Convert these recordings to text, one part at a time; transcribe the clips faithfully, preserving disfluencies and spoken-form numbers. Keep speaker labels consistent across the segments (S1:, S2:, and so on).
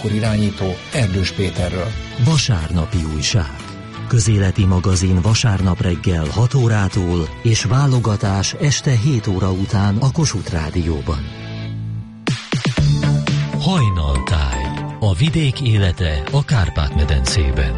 S1: műsor irányító Erdős Péterről.
S2: Vasárnapi újság. Közéleti magazin vasárnap reggel hat órától és válogatás este hét óra után a Kossuth Rádióban. Hajnaltáj. A vidék élete a Kárpát-medencében.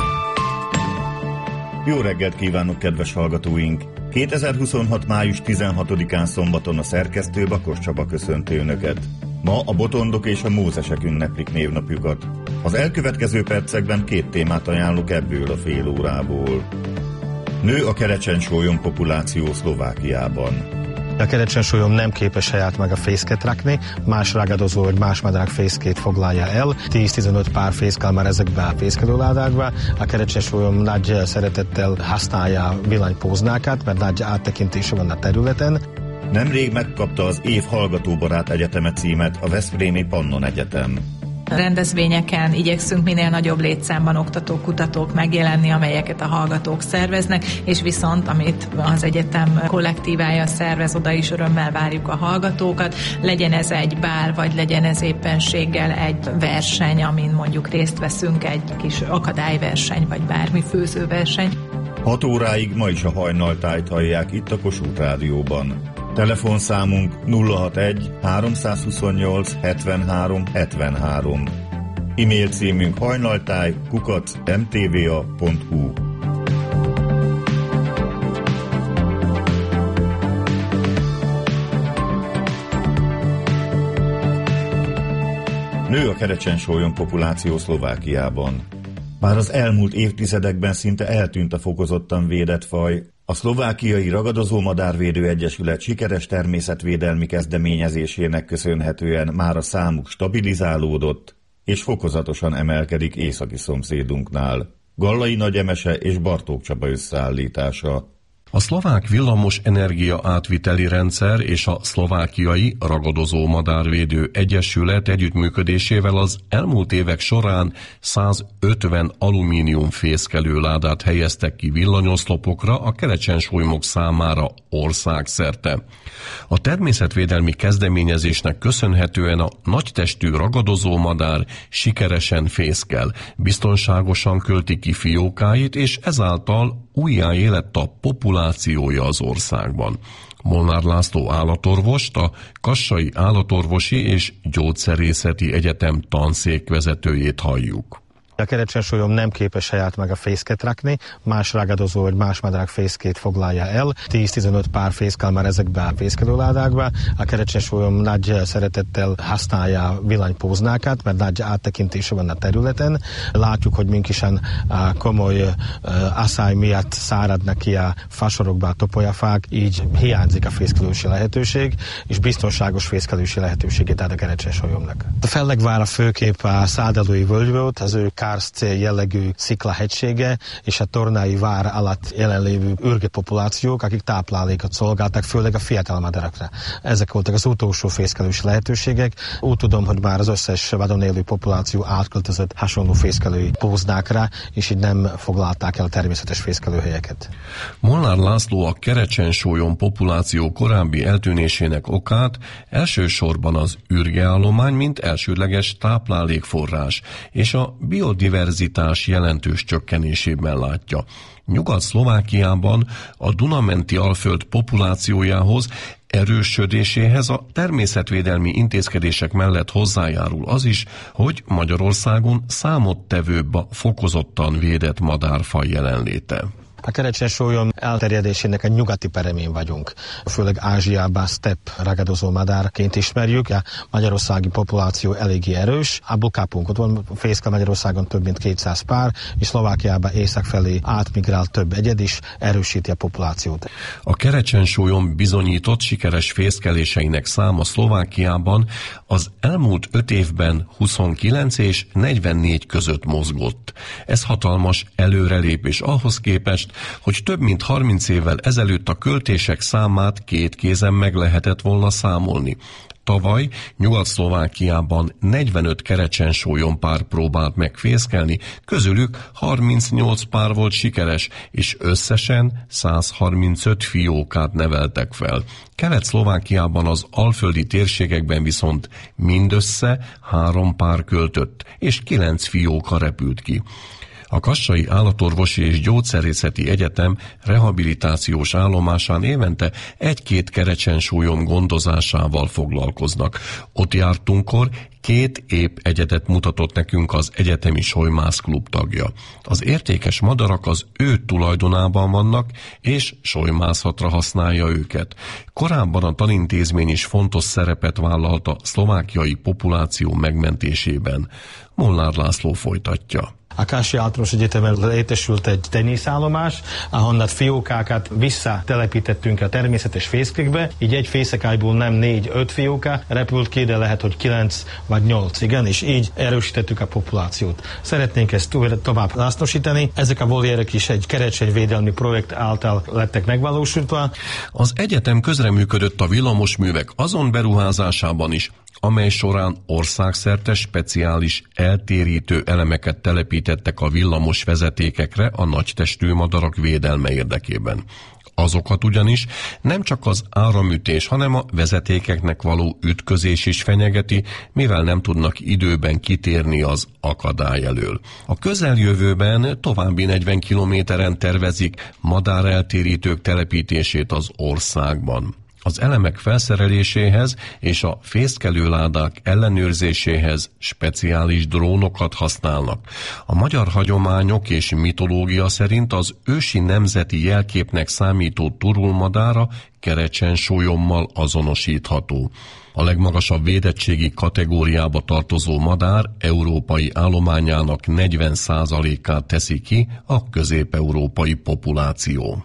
S3: Jó reggelt kívánok, kedves hallgatóink! kétezer-huszonhat. május tizenhatodikán szombaton a szerkesztő Bakos Csaba köszönti Önöket. Ma a botondok és a mózesek ünneplik névnapjukat. Az elkövetkező percekben két témát ajánlok ebből a fél órából. Nő a kerecsensólyom populáció Szlovákiában.
S4: A kerecsensólyom nem képes helyet meg a fészket rakni, más ragadozó vagy más madarak fészkét foglalja el. tíz-tizenöt pár fészkel már ezekbe a fészkelőládákba. A kerecsensólyom nagy szeretettel használja villanypóznákat, mert nagy áttekintése van a területen.
S3: Nemrég megkapta az év hallgatóbarát egyeteme címet a Veszprémi Pannon Egyetem.
S5: A rendezvényeken igyekszünk minél nagyobb létszámban oktatók, kutatók megjelenni, amelyeket a hallgatók szerveznek, és viszont, amit az egyetem kollektívája szervez, oda is örömmel várjuk a hallgatókat. Legyen ez egy bál, vagy legyen ez éppenséggel egy verseny, amin mondjuk részt veszünk, egy kis akadályverseny, vagy bármi főzőverseny.
S3: hat óráig ma is a hajnaltájt hallják itt a Kossuth Rádióban. Telefonszámunk nulla hatvanegy háromszázhuszonnyolc hetvenhárom hetvenhárom. E-mail címünk hajnaltáj kukac em té vé á pont hu. Nő a kerecsensólyom populáció Szlovákiában. Bár az elmúlt évtizedekben szinte eltűnt a fokozottan védett faj, a Szlovákiai Ragadozó Madárvédő Egyesület sikeres természetvédelmi kezdeményezésének köszönhetően már a számuk stabilizálódott, és fokozatosan emelkedik északi szomszédunknál. Gallai Nagy Emese és Bartók Csaba összeállítása.
S6: A szlovák villamos energia átviteli rendszer és a szlovákiai Ragadozó Madárvédő Egyesület együttműködésével az elmúlt évek során százötven alumínium fészkelőládát helyeztek ki villanyoszlopokra a kerecsensólymok számára országszerte. A természetvédelmi kezdeményezésnek köszönhetően a nagytestű ragadozó madár sikeresen fészkel, biztonságosan költi ki fiókáit, és ezáltal újjáélett a populációja az országban. Molnár László állatorvost, a Kassai Állatorvosi és Gyógyszerészeti Egyetem tanszékvezetőjét halljuk.
S4: A kerecsensólyom nem képes helyet meg a fészket rakni, más ragadozó vagy más madarak fészkét foglalja el. tíz-tizenöt pár fészkel már ezekbe a fészkelőládákba. A kerecsensólyom nagy szeretettel használja villanypóznákat, mert nagy áttekintése van a területen. Látjuk, hogy minkisen komoly asszály miatt száradnak ki a fasorokba a topolyafák, így hiányzik a fészkelősi lehetőség, és biztonságos fészkelősi lehetőségét ad a kerecsensólyomnak. A Fellegvár főképp a Szádelői völgy volt, az ő Kársz jellegű sziklahegysége és a Tornai vár alatt jelenlévő ürge populációk, akik táplálékot szolgáltak, főleg a fiatal madarakra. Ezek voltak az utolsó fészkelős lehetőségek. Úgy tudom, hogy már az összes vadon élő populáció átköltözött hasonló fészkelői póznákra, és így nem foglalták el a természetes fészkelőhelyeket.
S6: Molnár László a kerecsensólyom populáció korábbi eltűnésének okát elsősorban az ürgeállomány, mint elsődleges táplálékforrás, és a biodiverzitás jelentős csökkenésében látja. Nyugat-Szlovákiában a Duna-menti alföld populációjához erősödéséhez a természetvédelmi intézkedések mellett hozzájárul az is, hogy Magyarországon számottevőbb a fokozottan védett madárfaj jelenléte.
S4: A kerecsensólyom elterjedésének a nyugati peremén vagyunk. Főleg Ázsiában steppe ragadozó madárként ismerjük. A magyarországi populáció eléggé erős. A bukápunk ott van, fészkel Magyarországon több mint kétszáz pár, és Szlovákiában észak felé átmigrál több egyed is, erősíti a populációt.
S6: A kerecsensólyom bizonyított sikeres fészkeléseinek száma Szlovákiában az elmúlt öt évben huszonkilenc és negyvennégy között mozgott. Ez hatalmas előrelépés ahhoz képest, hogy több mint harminc évvel ezelőtt a költések számát két kézen meg lehetett volna számolni. Tavaly Nyugat-Szlovákiában negyvenöt kerecsensólyon pár próbált megfészkelni, közülük harmincnyolc pár volt sikeres, és összesen száz harmincöt fiókát neveltek fel. Kelet-Szlovákiában az alföldi térségekben viszont mindössze három pár költött, és kilenc fióka repült ki. A Kassai Állatorvosi és Gyógyszerészeti Egyetem rehabilitációs állomásán évente egy-két kerecsensúlyom gondozásával foglalkoznak. Ott jártunkkor két épp egyedet mutatott nekünk az Egyetemi Solymászklub tagja. Az értékes madarak az ő tulajdonában vannak, és solymászatra használja őket. Korábban a tanintézmény is fontos szerepet vállalt a szlovákiai populáció megmentésében. Molnár László folytatja.
S4: A Kassai Állatorvosi Egyetemen létesült egy teniszállomás, ahonnan fiókákat visszatelepítettünk a természetes fészkekbe, így egy fészekályból nem négy-öt fióka repült ki, de lehet, hogy kilenc vagy nyolc, igen, és így erősítettük a populációt. Szeretnénk ezt tovább hasznosítani. Ezek a volérek is egy kerecsenyvédelmi projekt által lettek megvalósítva.
S6: Az egyetem közreműködött a villamosművek azon beruházásában is, amely során országszerte speciális eltérítő elemeket telepítettek a villamos vezetékekre a nagytestű madarak védelme érdekében. Azokat ugyanis nem csak az áramütés, hanem a vezetékeknek való ütközés is fenyegeti, mivel nem tudnak időben kitérni az akadály elől. A közeljövőben további negyven kilométeren tervezik madáreltérítők telepítését az országban. Az elemek felszereléséhez és a fészkelőládák ellenőrzéséhez speciális drónokat használnak. A magyar hagyományok és mitológia szerint az ősi nemzeti jelképnek számító turulmadára kerecsensólyommal azonosítható. A legmagasabb védettségi kategóriába tartozó madár európai állományának negyven százalékát teszi ki a közép-európai populáció.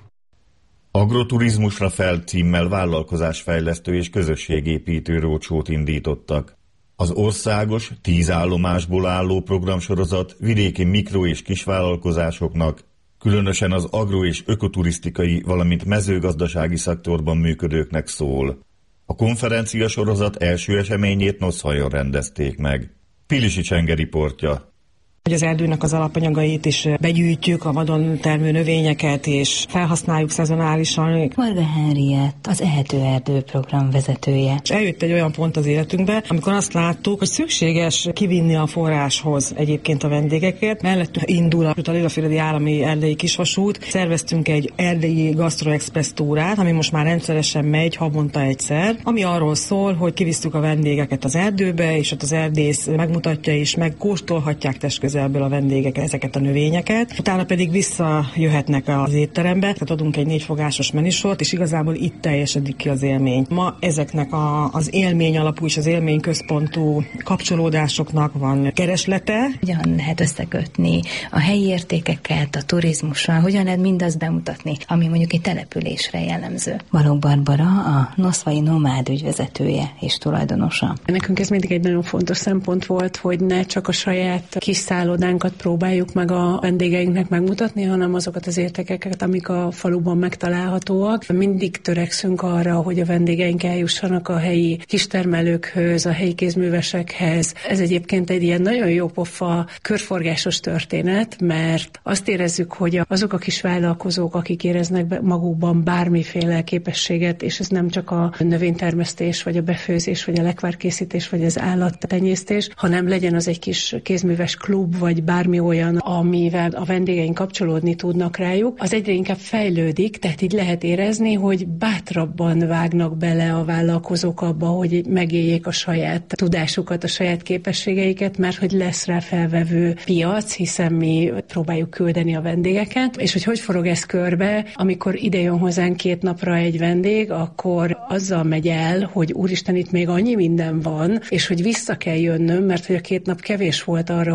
S3: Agroturizmusra felt címmel vállalkozásfejlesztő és közösségépítő rócsót indítottak. Az országos, tíz állomásból álló programsorozat vidéki mikro- és kisvállalkozásoknak, különösen az agro- és ökoturisztikai, valamint mezőgazdasági szektorban működőknek szól. A konferencia sorozat első eseményét Noszhajon rendezték meg. Pilisi Csenge riportja.
S7: Hogy az erdőnek az alapanyagait is begyűjtjük, a vadon termő növényeket, és felhasználjuk szezonálisan.
S8: Marga Henriett, az Ehető Erdő program vezetője.
S7: És eljött egy olyan pont az életünkbe, amikor azt láttuk, hogy szükséges kivinni a forráshoz egyébként a vendégeket. Mellettünk indul a Lillaféledi Állami Erdei Kisvasút. Szerveztünk egy erdei gasztroexpressz túrát, ami most már rendszeresen megy, havonta egyszer, ami arról szól, hogy kivisztük a vendégeket az erdőbe, és ott az erdész megmutatja és megkóstolhatják testközelből a vendégek ezeket a növényeket. Utána pedig visszajöhetnek az étterembe, tehát adunk egy négyfogásos menüsort, és igazából itt teljesedik ki az élmény. Ma ezeknek a, az élmény alapú és az élmény központú kapcsolódásoknak van kereslete.
S8: Hogyan lehet összekötni a helyi értékeket, a turizmussal, hogyan lehet mindazt bemutatni, ami mondjuk egy településre jellemző. Balogh Barbara, a Noszvai Nomád ügyvezetője és tulajdonosa.
S9: Nekünk ez mindig egy nagyon fontos szempont volt, hogy ne csak a saját kis szállodánkat próbáljuk meg a vendégeinknek megmutatni, hanem azokat az értékeket, amik a faluban megtalálhatóak. Mindig törekszünk arra, hogy a vendégeink eljussanak a helyi kistermelőkhöz, a helyi kézművesekhez. Ez egyébként egy ilyen nagyon jó pofa, körforgásos történet, mert azt érezzük, hogy azok a kis vállalkozók, akik éreznek magukban bármiféle képességet, és ez nem csak a növénytermesztés, vagy a befőzés, vagy a lekvárkészítés, vagy az állattenyésztés, hanem legyen az egy kis kézműves klub, vagy bármi olyan, amivel a vendégeink kapcsolódni tudnak rájuk, az egyre inkább fejlődik, tehát így lehet érezni, hogy bátrabban vágnak bele a vállalkozók abba, hogy megéljék a saját tudásukat, a saját képességeiket, mert hogy lesz rá felvevő piac, hiszen mi próbáljuk küldeni a vendégeket, és hogy hogy forog ez körbe, amikor ide jön hozzánk két napra egy vendég, akkor azzal megy el, hogy úristen, itt még annyi minden van, és hogy vissza kell jönnöm, mert hogy a két nap kevés volt arra, hogy kihasználjuk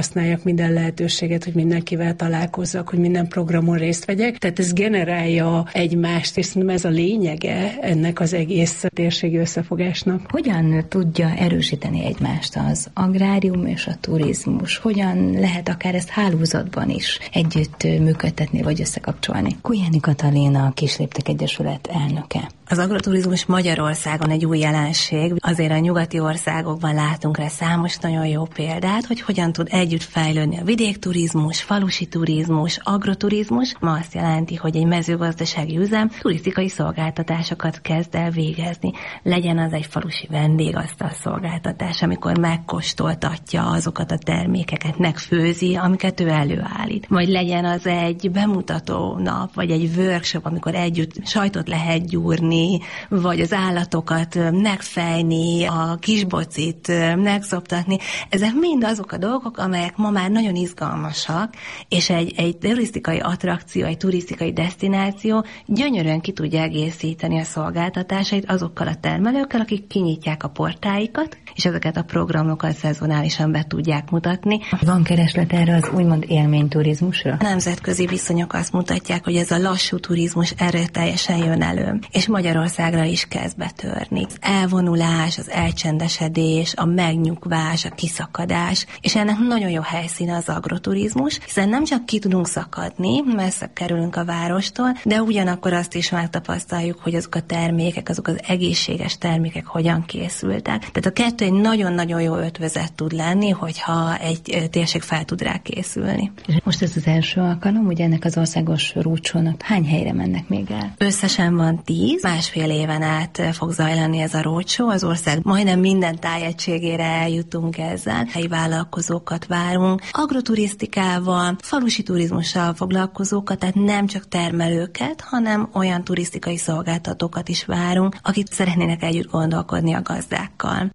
S9: használjak minden lehetőséget, hogy mindenkivel találkozzak, hogy minden programon részt vegyek. Tehát ez generálja egymást, és szerintem ez a lényege ennek az egész térségi összefogásnak.
S8: Hogyan tudja erősíteni egymást az agrárium és a turizmus? Hogyan lehet akár ezt hálózatban is együtt működtetni vagy összekapcsolni? Kujjáni Katalina, a Kisléptek Egyesület elnöke.
S10: Az agroturizmus Magyarországon egy új jelenség. Azért a nyugati országokban látunk rá számos nagyon jó példát, hogy hogyan tud együtt fejlődni a vidékturizmus, falusi turizmus, agroturizmus. Ma azt jelenti, hogy egy mezőgazdasági üzem turisztikai szolgáltatásokat kezd el végezni. Legyen az egy falusi vendégasztal szolgáltatás, amikor megkóstoltatja azokat a termékeket, megfőzi, amiket ő előállít. Vagy legyen az egy bemutató nap, vagy egy workshop, amikor együtt sajtot lehet gyúrni, vagy az állatokat megfejni, a kisbocit megszoptatni. Ezek mind azok a dolgok, amelyek ma már nagyon izgalmasak, és egy, egy turisztikai attrakció, egy turisztikai desztináció gyönyörűen ki tudja egészíteni a szolgáltatásait azokkal a termelőkkel, akik kinyitják a portáikat, és ezeket a programokat szezonálisan be tudják mutatni.
S8: Van kereslet erre az úgymond élményturizmusra?
S10: A nemzetközi viszonyok azt mutatják, hogy ez a lassú turizmus erőteljesen jön elő, és Magyarországra is kezd betörni. Az elvonulás, az elcsendesedés, a megnyugvás, a kiszakadás, és ennek nagyon jó helyszíne az agroturizmus, hiszen nem csak ki tudunk szakadni, messze kerülünk a várostól, de ugyanakkor azt is megtapasztaljuk, hogy azok a termékek, azok az egészséges termékek hogyan készültek. Tehát a kettő egy nagyon-nagyon jó ötvözet tud lenni, hogyha egy térség fel tud rá készülni.
S8: Most ez az első alkalom, ugye ennek az országos roadshow-nak hány helyre mennek még el?
S10: Összesen van tíz, másfél éven át fog zajlani ez a roadshow. Az ország majdnem minden tájegységére eljutunk ezzel. Helyi vállalkozókat várunk, agroturisztikával, falusi turizmussal foglalkozókat, tehát nem csak termelőket, hanem olyan turisztikai szolgáltatókat is várunk, akik szeretnének együtt gondolkodni a gazdákkal.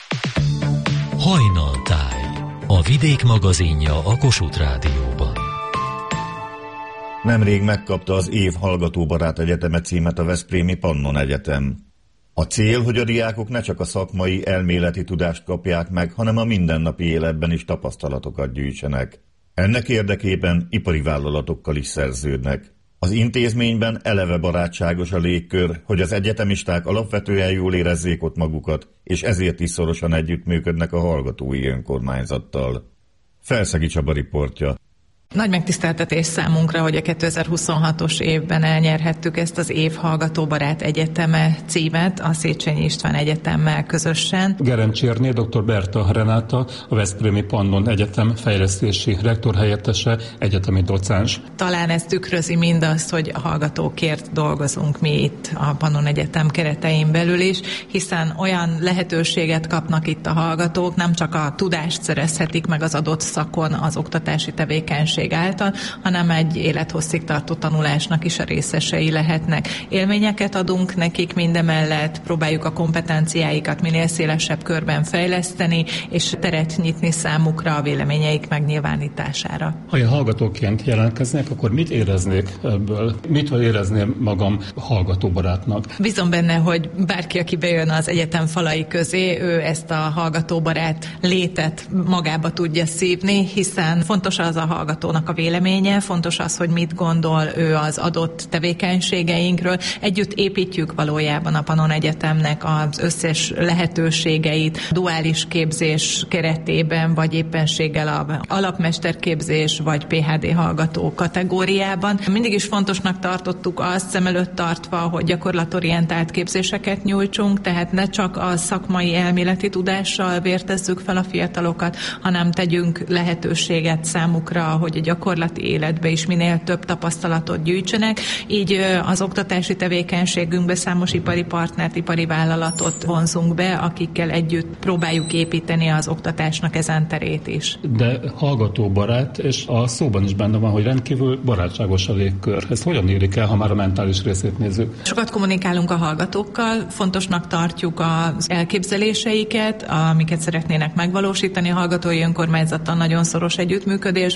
S2: Hajnaltáj, a Vidék magazinja a Kossuth Rádióban.
S3: Nemrég megkapta az év hallgatóbarát egyeteme címet a Veszprémi Pannon Egyetem. A cél, hogy a diákok ne csak a szakmai, elméleti tudást kapják meg, hanem a mindennapi életben is tapasztalatokat gyűjtsenek. Ennek érdekében ipari vállalatokkal is szerződnek. Az intézményben eleve barátságos a légkör, hogy az egyetemisták alapvetően jól érezzék ott magukat, és ezért is szorosan együttműködnek a hallgatói önkormányzattal. Felszegi Csaba riportja.
S5: Nagy megtiszteltetés számunkra, hogy a kétezer-huszonhatos évben elnyerhettük ezt az év hallgatóbarát egyeteme címet a Széchenyi István Egyetemmel közösen.
S11: Gerencsérné dr. Berta Renáta, a Veszprémi Pannon Egyetem fejlesztési rektorhelyettese, egyetemi docens.
S5: Talán ez tükrözi mindazt, hogy a hallgatókért dolgozunk mi itt a Pannon Egyetem keretein belül is, hiszen olyan lehetőséget kapnak itt a hallgatók, nem csak a tudást szerezhetik meg az adott szakon az oktatási tevékenység által, hanem egy élethosszig tartó tanulásnak is a részesei lehetnek. Élményeket adunk nekik mindemellett, próbáljuk a kompetenciáikat minél szélesebb körben fejleszteni, és teret nyitni számukra a véleményeik megnyilvánítására.
S11: Ha én hallgatóként jelentkeznék, akkor mit éreznék ebből? Mitől érezném magam hallgatóbarátnak?
S5: Bízom benne, hogy bárki, aki bejön az egyetem falai közé, ő ezt a hallgatóbarát létet magába tudja szívni, hiszen fontos az a hallgató a véleménye, fontos az, hogy mit gondol ő az adott tevékenységeinkről. Együtt építjük valójában a Pannon Egyetemnek az összes lehetőségeit, duális képzés keretében, vagy éppenséggel a alapmesterképzés, vagy pé há dé hallgató kategóriában. Mindig is fontosnak tartottuk azt, szem előtt tartva, hogy gyakorlatorientált képzéseket nyújtsunk, tehát ne csak a szakmai elméleti tudással vértezzük fel a fiatalokat, hanem tegyünk lehetőséget számukra, hogy a gyakorlati életbe is minél több tapasztalatot gyűjtsenek. Így az oktatási tevékenységünkbe számos ipari partnert, ipari vállalatot vonzunk be, akikkel együtt próbáljuk építeni az oktatásnak ezen terét is.
S11: De hallgatóbarát, és a szóban is benne van, hogy rendkívül barátságos a légkör. Ezt hogyan érik el, ha már a mentális részét nézzük?
S5: Sokat kommunikálunk a hallgatókkal, fontosnak tartjuk az elképzeléseiket, amiket szeretnének megvalósítani. A hallgatói önkormányzattal nagyon szoros együttműködésben dolgozunk,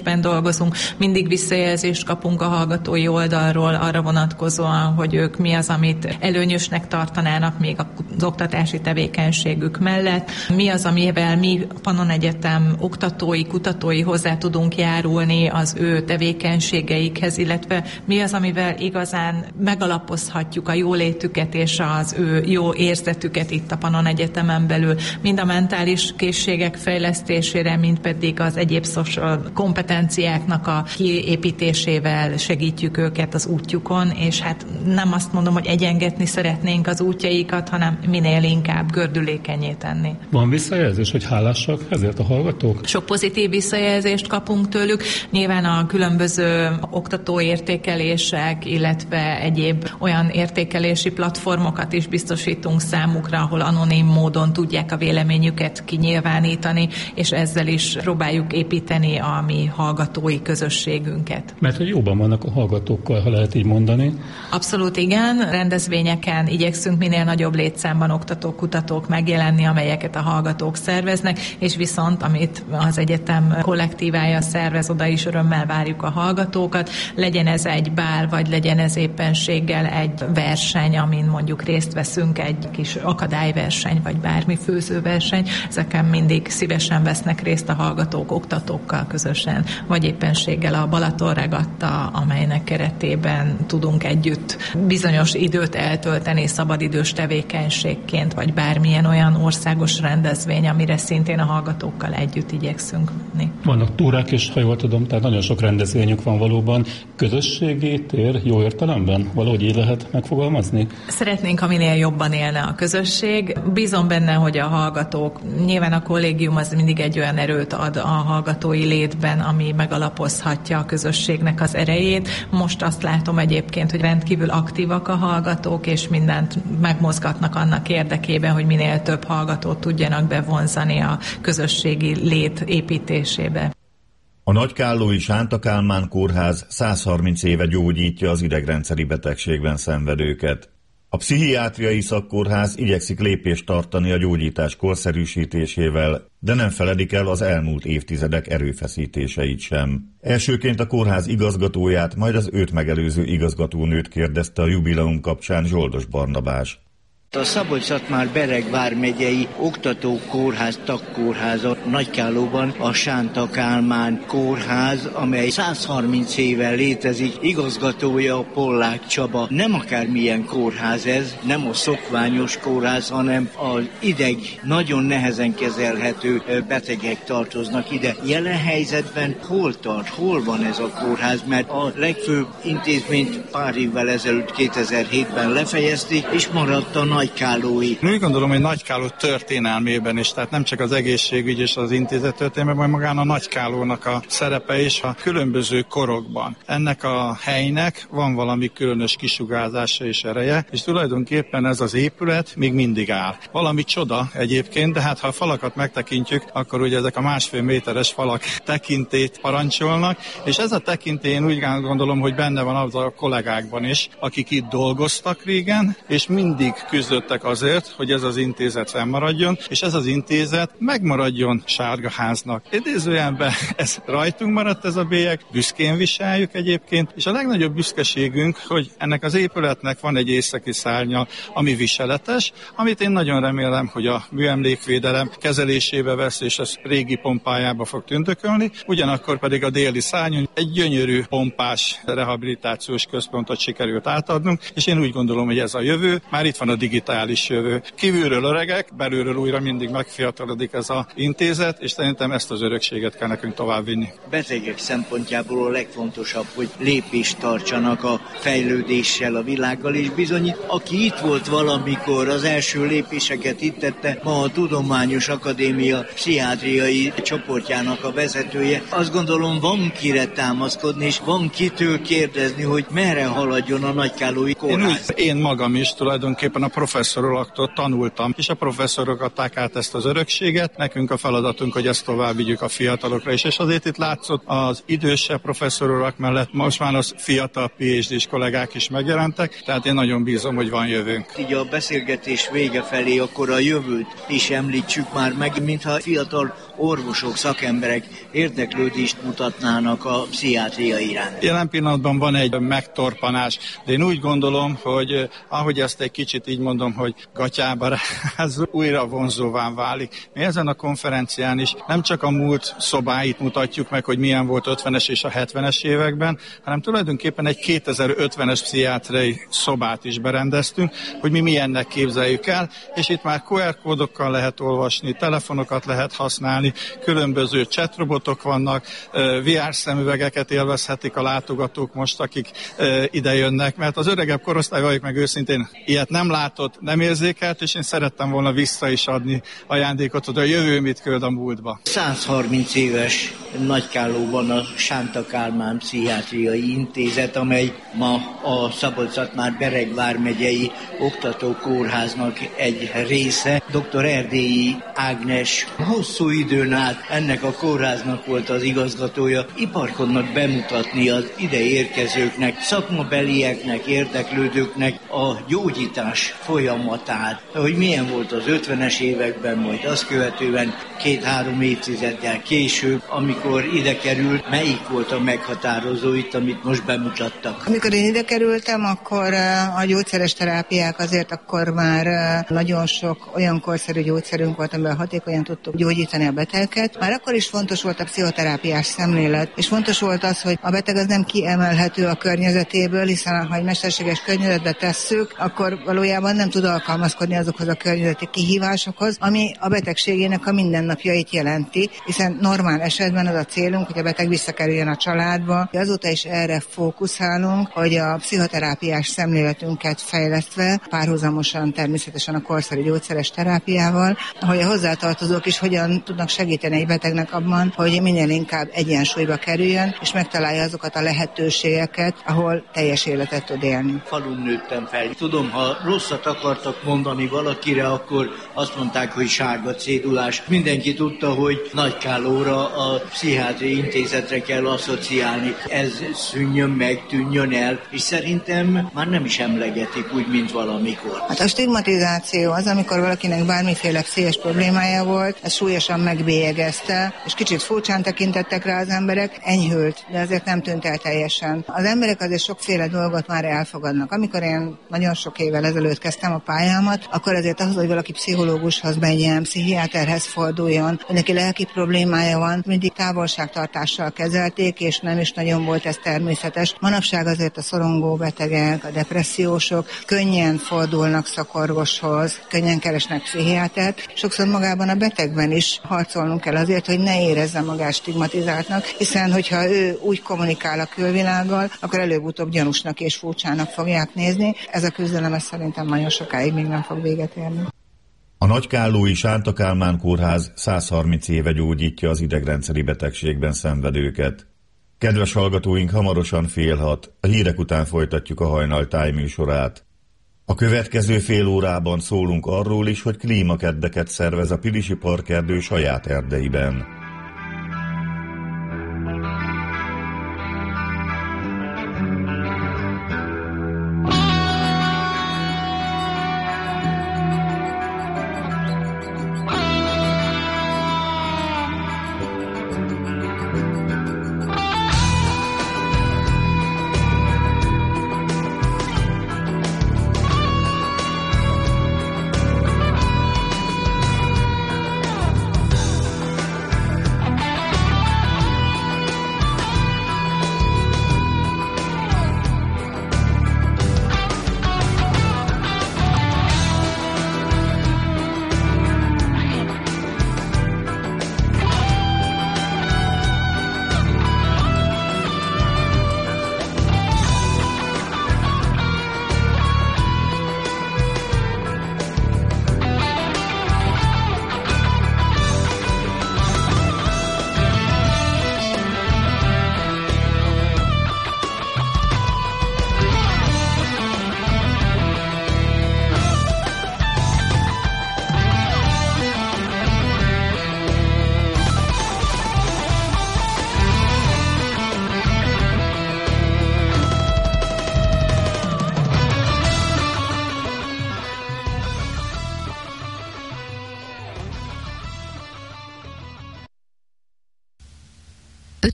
S5: dolgozunk. Mindig visszajelzést kapunk a hallgatói oldalról arra vonatkozóan, hogy ők mi az, amit előnyösnek tartanának még az oktatási tevékenységük mellett. Mi az, amivel mi Pannon Egyetem oktatói, kutatói hozzá tudunk járulni az ő tevékenységeikhez, illetve mi az, amivel igazán megalapozhatjuk a jólétüket és az ő jó érzetüket itt a Pannon Egyetemen belül, mind a mentális készségek fejlesztésére, mind pedig az egyéb social kompetenciáknak a kiépítésével segítjük őket az útjukon, és hát nem azt mondom, hogy egyengetni szeretnénk az útjaikat, hanem minél inkább gördülékenyé tenni.
S11: Van visszajelzés, hogy hálásak ezért a hallgatók?
S5: Sok pozitív visszajelzést kapunk tőlük. Nyilván a különböző oktatóértékelések, illetve egyéb olyan értékelési platformokat is biztosítunk számukra, ahol anonim módon tudják a véleményüket kinyilvánítani, és ezzel is próbáljuk építeni a mi hallgatói közösségünket.
S11: Mert hogy jóban vannak a hallgatókkal, ha lehet így mondani?
S5: Abszolút igen. Rendezvényeken igyekszünk minél nagyobb létszámban oktatók, kutatók megjelenni, amelyeket a hallgatók szerveznek, és viszont, amit az egyetem kollektívája szervez, oda is örömmel várjuk a hallgatókat. Legyen ez egy bál, vagy legyen ez éppenséggel egy verseny, amin mondjuk részt veszünk, egy kis akadályverseny, vagy bármi főzőverseny. Ezeken mindig szívesen vesznek részt a hallgatók oktatókkal közösen, vagy éppenséggel a Balaton regatta, amelynek keretében tudunk együtt bizonyos időt eltölteni szabadidős tevékenységként, vagy bármilyen olyan országos rendezvény, amire szintén a hallgatókkal együtt igyekszünk menni.
S11: Vannak túrák is, ha jól tudom, tehát nagyon sok rendezvényük van valóban. Közösségi tér jó értelemben? Valahogy így lehet megfogalmazni?
S5: Szeretnénk, ha minél jobban élne a közösség. Bízom benne, hogy a hallgatók, nyilván a kollégium az mindig egy olyan erőt ad a hallgatói létben, ami megalapozhatja a közösségnek az erejét. Most azt látom egyébként, hogy rendkívül aktívak a hallgatók, és mindent megmozgatnak annak érdekében, hogy minél több hallgatót tudjanak bevonzani a közösségi lét építésébe.
S3: A Nagykállói Sánta Kálmán Kórház száz harminc éve gyógyítja az idegrendszeri betegségben szenvedőket. A pszichiátriai szakkórház igyekszik lépést tartani a gyógyítás korszerűsítésével, de nem feledik el az elmúlt évtizedek erőfeszítéseit sem. Elsőként a kórház igazgatóját, majd az őt megelőző igazgatónőt kérdezte a jubileum kapcsán Zsoldos Barnabás.
S12: A Szabolcs-Szatmár-Bereg vármegyei oktatókórház tagkórháza Nagykállóban a Sánta Kálmán Kórház, amely száz harminc éve létezik, igazgatója Pollák Csaba. Nem akármilyen kórház ez, nem a szokványos kórház, hanem az ideg nagyon nehezen kezelhető betegek tartoznak ide. Jelen helyzetben hol tart, hol van ez a kórház, mert a legfőbb intézményt pár évvel ezelőtt kétezer-hétben lefejezték, és maradt a Nagykállói.
S13: Úgy gondolom, hogy Nagykálló történelmében is, tehát nem csak az egészségügy és az intézet történelmében, majd magán a Nagykállónak a szerepe is a különböző korokban. Ennek a helynek van valami különös kisugárzása és ereje, és tulajdonképpen ez az épület még mindig áll. Valami csoda egyébként, de hát ha a falakat megtekintjük, akkor ugye ezek a másfél méteres falak tekintét parancsolnak, és ez a tekintély én úgy gondolom, hogy benne van az a kollégákban is, akik itt dolgoztak régen, és mindig küzdöttek azért, hogy ez az intézet fennmaradjon, és ez az intézet megmaradjon Sárgaháznak. Idézőjelben ez rajtunk maradt ez a bélyeg, büszkén viseljük egyébként, és a legnagyobb büszkeségünk, hogy ennek az épületnek van egy északi szárnya, ami viseletes, amit én nagyon remélem, hogy a műemlékvédelem kezelésébe vesz, és ez régi pompájába fog tündökölni, ugyanakkor pedig a déli szárnyon egy gyönyörű pompás rehabilitációs központot sikerült átadnunk, és én úgy gondolom, hogy ez a jövő, már itt van a digitális jövő. Kívülről öregek, belülről újra mindig megfiatalodik ez az intézet, és szerintem ezt az örökséget kell nekünk továbbvinni.
S12: Betegek szempontjából a legfontosabb, hogy lépést tartsanak a fejlődéssel, a világgal, és bizony, aki itt volt valamikor, az első lépéseket itt tette, ma a Tudományos Akadémia pszichiátriai csoportjának a vezetője. Azt gondolom, van kire támaszkodni, és van kitől kérdezni, hogy merre haladjon a Nagykállói Kórház.
S13: Én, úgy, én magam is tulajdonképpen a professzoroktól tanultam, és a professzorok adták át ezt az örökséget, nekünk a feladatunk, hogy ezt tovább vigyük a fiatalokra is, és azért itt látszott az idősebb professzorok mellett most már az fiatal PhD-s kollégák is megjelentek, tehát én nagyon bízom, hogy van jövőnk.
S12: Így a beszélgetés vége felé akkor a jövőt is említsük már meg, mintha fiatal orvosok, szakemberek érdeklődést mutatnának a pszichiátria iránt.
S13: Jelen pillanatban van egy megtorpanás, de én úgy gondolom, hogy ahogy ezt egy kicsit így mondom, hogy gatyába ráz, újra vonzóvá válik. Mi ezen a konferencián is nem csak a múlt szobáit mutatjuk meg, hogy milyen volt ötvenes és a hetvenes években, hanem tulajdonképpen egy kétezer-ötvenes pszichiátriai szobát is berendeztünk, hogy mi milyennek képzeljük el, és itt már kú er kódokkal lehet olvasni, telefonokat lehet használni, különböző chatrobotok vannak, vé er szemüvegeket élvezhetik a látogatók most, akik ide jönnek, mert az öregebb korosztály, valljuk meg őszintén, ilyet nem látott, nem érzékelt, és én szerettem volna vissza is adni ajándékot, hogy a jövő mit köld a múltba.
S12: száz harminc éves Nagykállóban a Sánta Kálmán Pszichiátriai Intézet, amely ma a Szabolcs-Szatmár-Bereg vármegyei oktatókórháznak egy része. doktor Erdélyi Ágnes hosszú időn át ennek a kórháznak volt az igazgatója. Iparkodnak bemutatni az ide érkezőknek, szakmabelieknek, érdeklődőknek a gyógyítás folyamatát, hogy milyen volt az ötvenes években, majd azt követően két-három évtizeddel később, amikor ide került, melyik volt a meghatározó itt, amit most bemutattak?
S14: Amikor én ide kerültem, akkor a gyógyszeres terápiák azért akkor már nagyon sok olyan korszerű gyógyszerünk volt, amivel hatékonyan tudtuk gyógyítani a betegeket. Már akkor is fontos volt a pszichoterápiás szemlélet, és fontos volt az, hogy a beteg az nem kiemelhető a környezetéből, hiszen ha egy mesterséges környezetbe tesszük, akkor valójában nem tud alkalmazkodni azokhoz a környezeti kihívásokhoz, ami a betegségének a mindennapjait jelenti, hiszen normál esetben az a célunk, hogy a beteg visszakerüljön a családba. Azóta is erre fókuszálunk, hogy a pszichoterápiás szemléletünket fejlesztve, párhuzamosan természetesen a korszerű gyógyszeres terápiával, hogy a hozzátartozók is hogyan tudnak segíteni egy betegnek abban, hogy minél inkább egyensúlyba kerüljön, és megtalálja azokat a lehetőségeket, ahol teljes életet tud élni.
S12: Falun nőttem fel. Tudom, ha rosszat akartak mondani valakire, akkor azt mondták, hogy sárga cédulás. Mindenki tudta, hogy Nagykállóra a pszichiátriai intézetre kell asszociálni. Ez szűnjön meg, tűnjön el, és szerintem már nem is emlegetik úgy, mint valamikor.
S14: Hát a stigmatizáció az, amikor valakinek bármiféle pszichés problémája volt, ez súlyosan megbélyegezte, és kicsit furcsán tekintettek rá az emberek, enyhült, de azért nem tűnt el teljesen. Az emberek azért sokféle dolgot már elfogadnak. Amikor én nagyon sok évvel ezelőtt kezdtem a pályámat, akkor azért ahhoz, hogy valaki pszichológushoz menjen, pszichiáterhez forduljon, hogy neki lelki problémája van, mindig távolságtartással kezelték, és nem is nagyon volt ez természetes. Manapság azért a szorongó betegek, a depressziósok könnyen fordulnak szakorvoshoz, könnyen keresnek pszichiátert. Sokszor magában a betegben is harcolnunk kell azért, hogy ne érezze magát stigmatizáltnak, hiszen hogyha ő úgy kommunikál a külvilággal, akkor előbb-utóbb gyanúsnak és furcsának fogják nézni. Ez a küzdelem ez szerintem nagyon sokáig még nem fog véget érni.
S3: A Nagykállói Sánta Kálmán kórház száz harminc éve gyógyítja az idegrendszeri betegségben szenvedőket. Kedves hallgatóink, hamarosan fél hat, a hírek után folytatjuk a Hajnal Táj műsorát. A következő fél órában szólunk arról is, hogy klímakeddeket szervez a Pilisi Parkerdő saját erdeiben.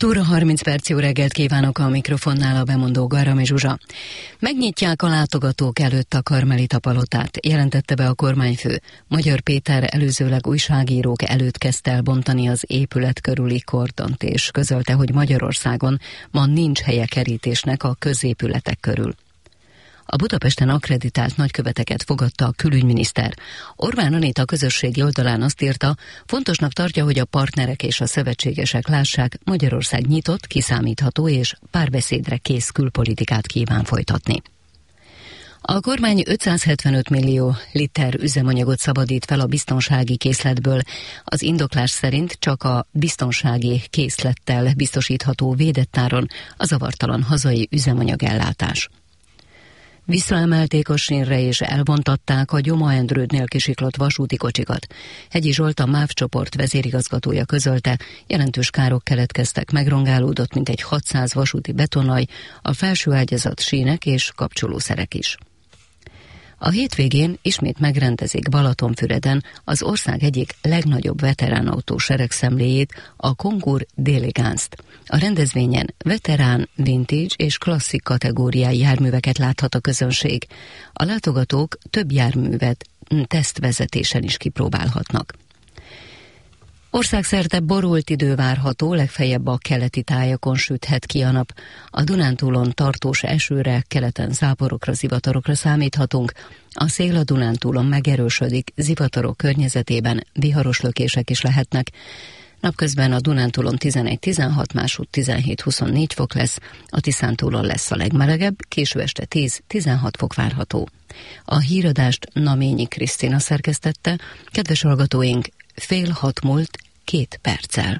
S15: hat óra harminc perc, jó reggelt kívánok, a mikrofonnál a bemondó Garami Zsuzsa. Megnyitják a látogatók előtt a Karmelita palotát, jelentette be a kormányfő. Magyar Péter előzőleg újságírók előtt kezdte el bontani az épület körüli kordont, és közölte, hogy Magyarországon ma nincs helye kerítésnek a középületek körül. A Budapesten akkreditált nagyköveteket fogadta a külügyminiszter. Orbán Anita közösségi oldalán azt írta, fontosnak tartja, hogy a partnerek és a szövetségesek lássák, Magyarország nyitott, kiszámítható és párbeszédre kész külpolitikát kíván folytatni. A kormány ötszázhetvenöt millió liter üzemanyagot szabadít fel a biztonsági készletből. Az indoklás szerint csak a biztonsági készlettel biztosítható védett áron a zavartalan hazai üzemanyagellátás. Visszaemelték a sínre és elbontatták a Gyoma-Endrődnél kisiklott vasúti kocsikat. Hegyi Zsolt, a MÁV csoport vezérigazgatója közölte, jelentős károk keletkeztek, megrongálódott mintegy hatszáz vasúti betonaj, a felső ágyazat sínek és kapcsolószerek is. A hétvégén ismét megrendezik Balatonfüreden az ország egyik legnagyobb veteránautó seregszemléjét, a Kongur d'Elegance-t. A rendezvényen veterán, vintage és klasszik kategóriái járműveket láthat a közönség. A látogatók több járművet tesztvezetésen is kipróbálhatnak. Országszerte borult idő várható, legfeljebb a keleti tájakon süthet ki a nap. A Dunántúlon tartós esőre, keleten záporokra, zivatarokra számíthatunk. A szél a Dunántúlon megerősödik, zivatarok környezetében viharos lökések is lehetnek. Napközben a Dunántúlon tizenegy-tizenhat, másút tizenhét-huszonnégy fok lesz, a Tiszántúlon lesz a legmelegebb, késő este tíz-tizenhat fok várható. A híradást Naményi Krisztina szerkesztette, kedves hallgatóink, fél hat múlt két perccel.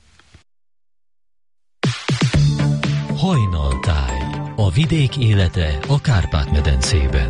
S2: Hajnaltáj, a vidék élete a Kárpát-medencében.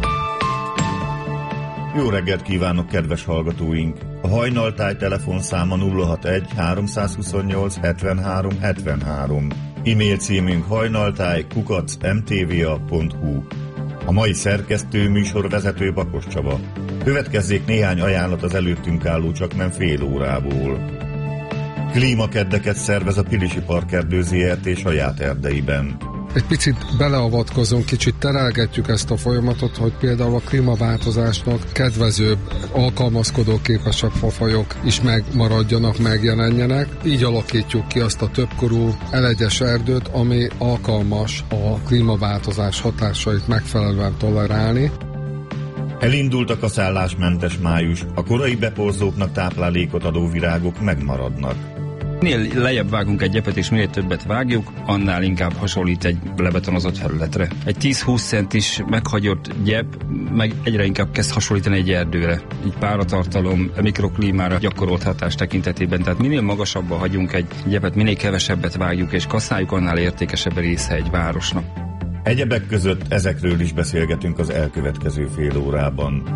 S3: Jó reggelt kívánok, kedves hallgatóink! A Hajnaltáj telefonszáma nulla hatvanegy háromszázhuszonnyolc hetvenhárom hetvenhárom. E-mail címünk hajnaltáj kukac em té vé á pont hu. A mai szerkesztő műsorvezető Bakos Csaba. Következzék néhány ajánlat az előttünk álló csaknem fél órából. Klímakeddeket szervez a Pilisi Parkerdő zé er té saját erdeiben.
S16: Egy picit beleavatkozunk, kicsit terelgetjük ezt a folyamatot, hogy például a klímaváltozásnak kedvezőbb, alkalmazkodóképesebb fafajok is megmaradjanak, megjelenjenek. Így alakítjuk ki azt a többkorú elegyes erdőt, ami alkalmas a klímaváltozás hatásait megfelelően tolerálni.
S3: Elindultak a szállásmentes május, a korai beporzóknak táplálékot adó virágok megmaradnak.
S17: Minél lejjebb vágunk egy gyepet és minél többet vágjuk, annál inkább hasonlít egy lebetonozott felületre. Egy tíz-húsz centis meghagyott gyep meg egyre inkább kezd hasonlítani egy erdőre. Így páratartalom, mikroklímára gyakorolt hatás tekintetében. Tehát minél magasabbra hagyunk egy gyepet, minél kevesebbet vágjuk és kaszáljuk, annál értékesebb része egy városnak.
S3: Egyebek között ezekről is beszélgetünk az elkövetkező fél órában.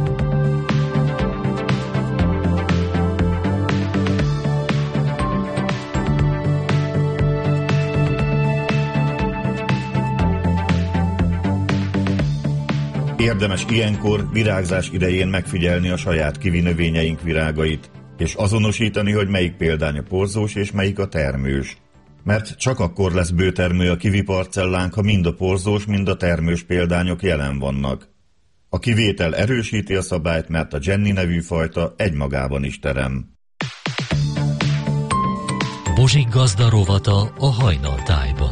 S3: Érdemes ilyenkor virágzás idején megfigyelni a saját kivi növényeink virágait, és azonosítani, hogy melyik példány a porzós és melyik a termős. Mert csak akkor lesz bőtermő a kivi parcellánk, ha mind a porzós, mind a termős példányok jelen vannak. A kivétel erősíti a szabályt, mert a Jenny nevű fajta egymagában is terem.
S2: Bozsik gazda rovata a Hajnaltájban.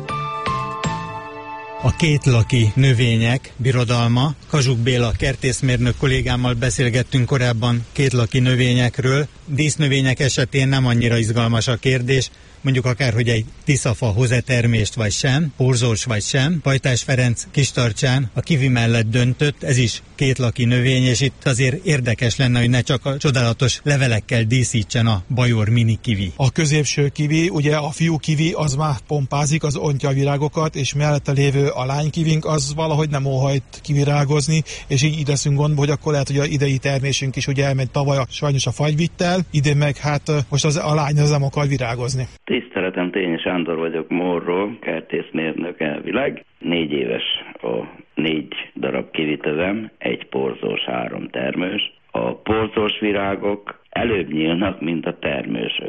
S18: A kétlaki növények birodalma. Kazsuk Béla kertészmérnök kollégámmal beszélgettünk korábban kétlaki növényekről. Dísznövények esetén nem annyira izgalmas a kérdés, mondjuk akár, hogy egy tiszafa hoz-e termést vagy sem, porzós vagy sem. Pajtás Ferenc Kistarcsán a kivi mellett döntött, ez is kétlaki növény, és itt azért érdekes lenne, hogy ne csak a csodálatos levelekkel díszítsen a bajor mini kivi.
S19: A középső kivi, ugye a fiú kivi, az már pompázik, az ontja a virágokat, és mellette lévő a lány kivink, az valahogy nem óhajt kivirágozni, és így ideszünk gondba, hogy akkor lehet, hogy a idei termésünk is ugye elment tavaly, sajnos a fagyvittel, idén meg hát most az, a lány az nem akar virágozni.
S20: Tiszteletem, Tényi Sándor vagyok Morról, kertészmérnök elvileg. Négy éves a négy darab kivitövem, egy porzós, három termős. A porzós virágok előbb nyílnak, mint a termősök.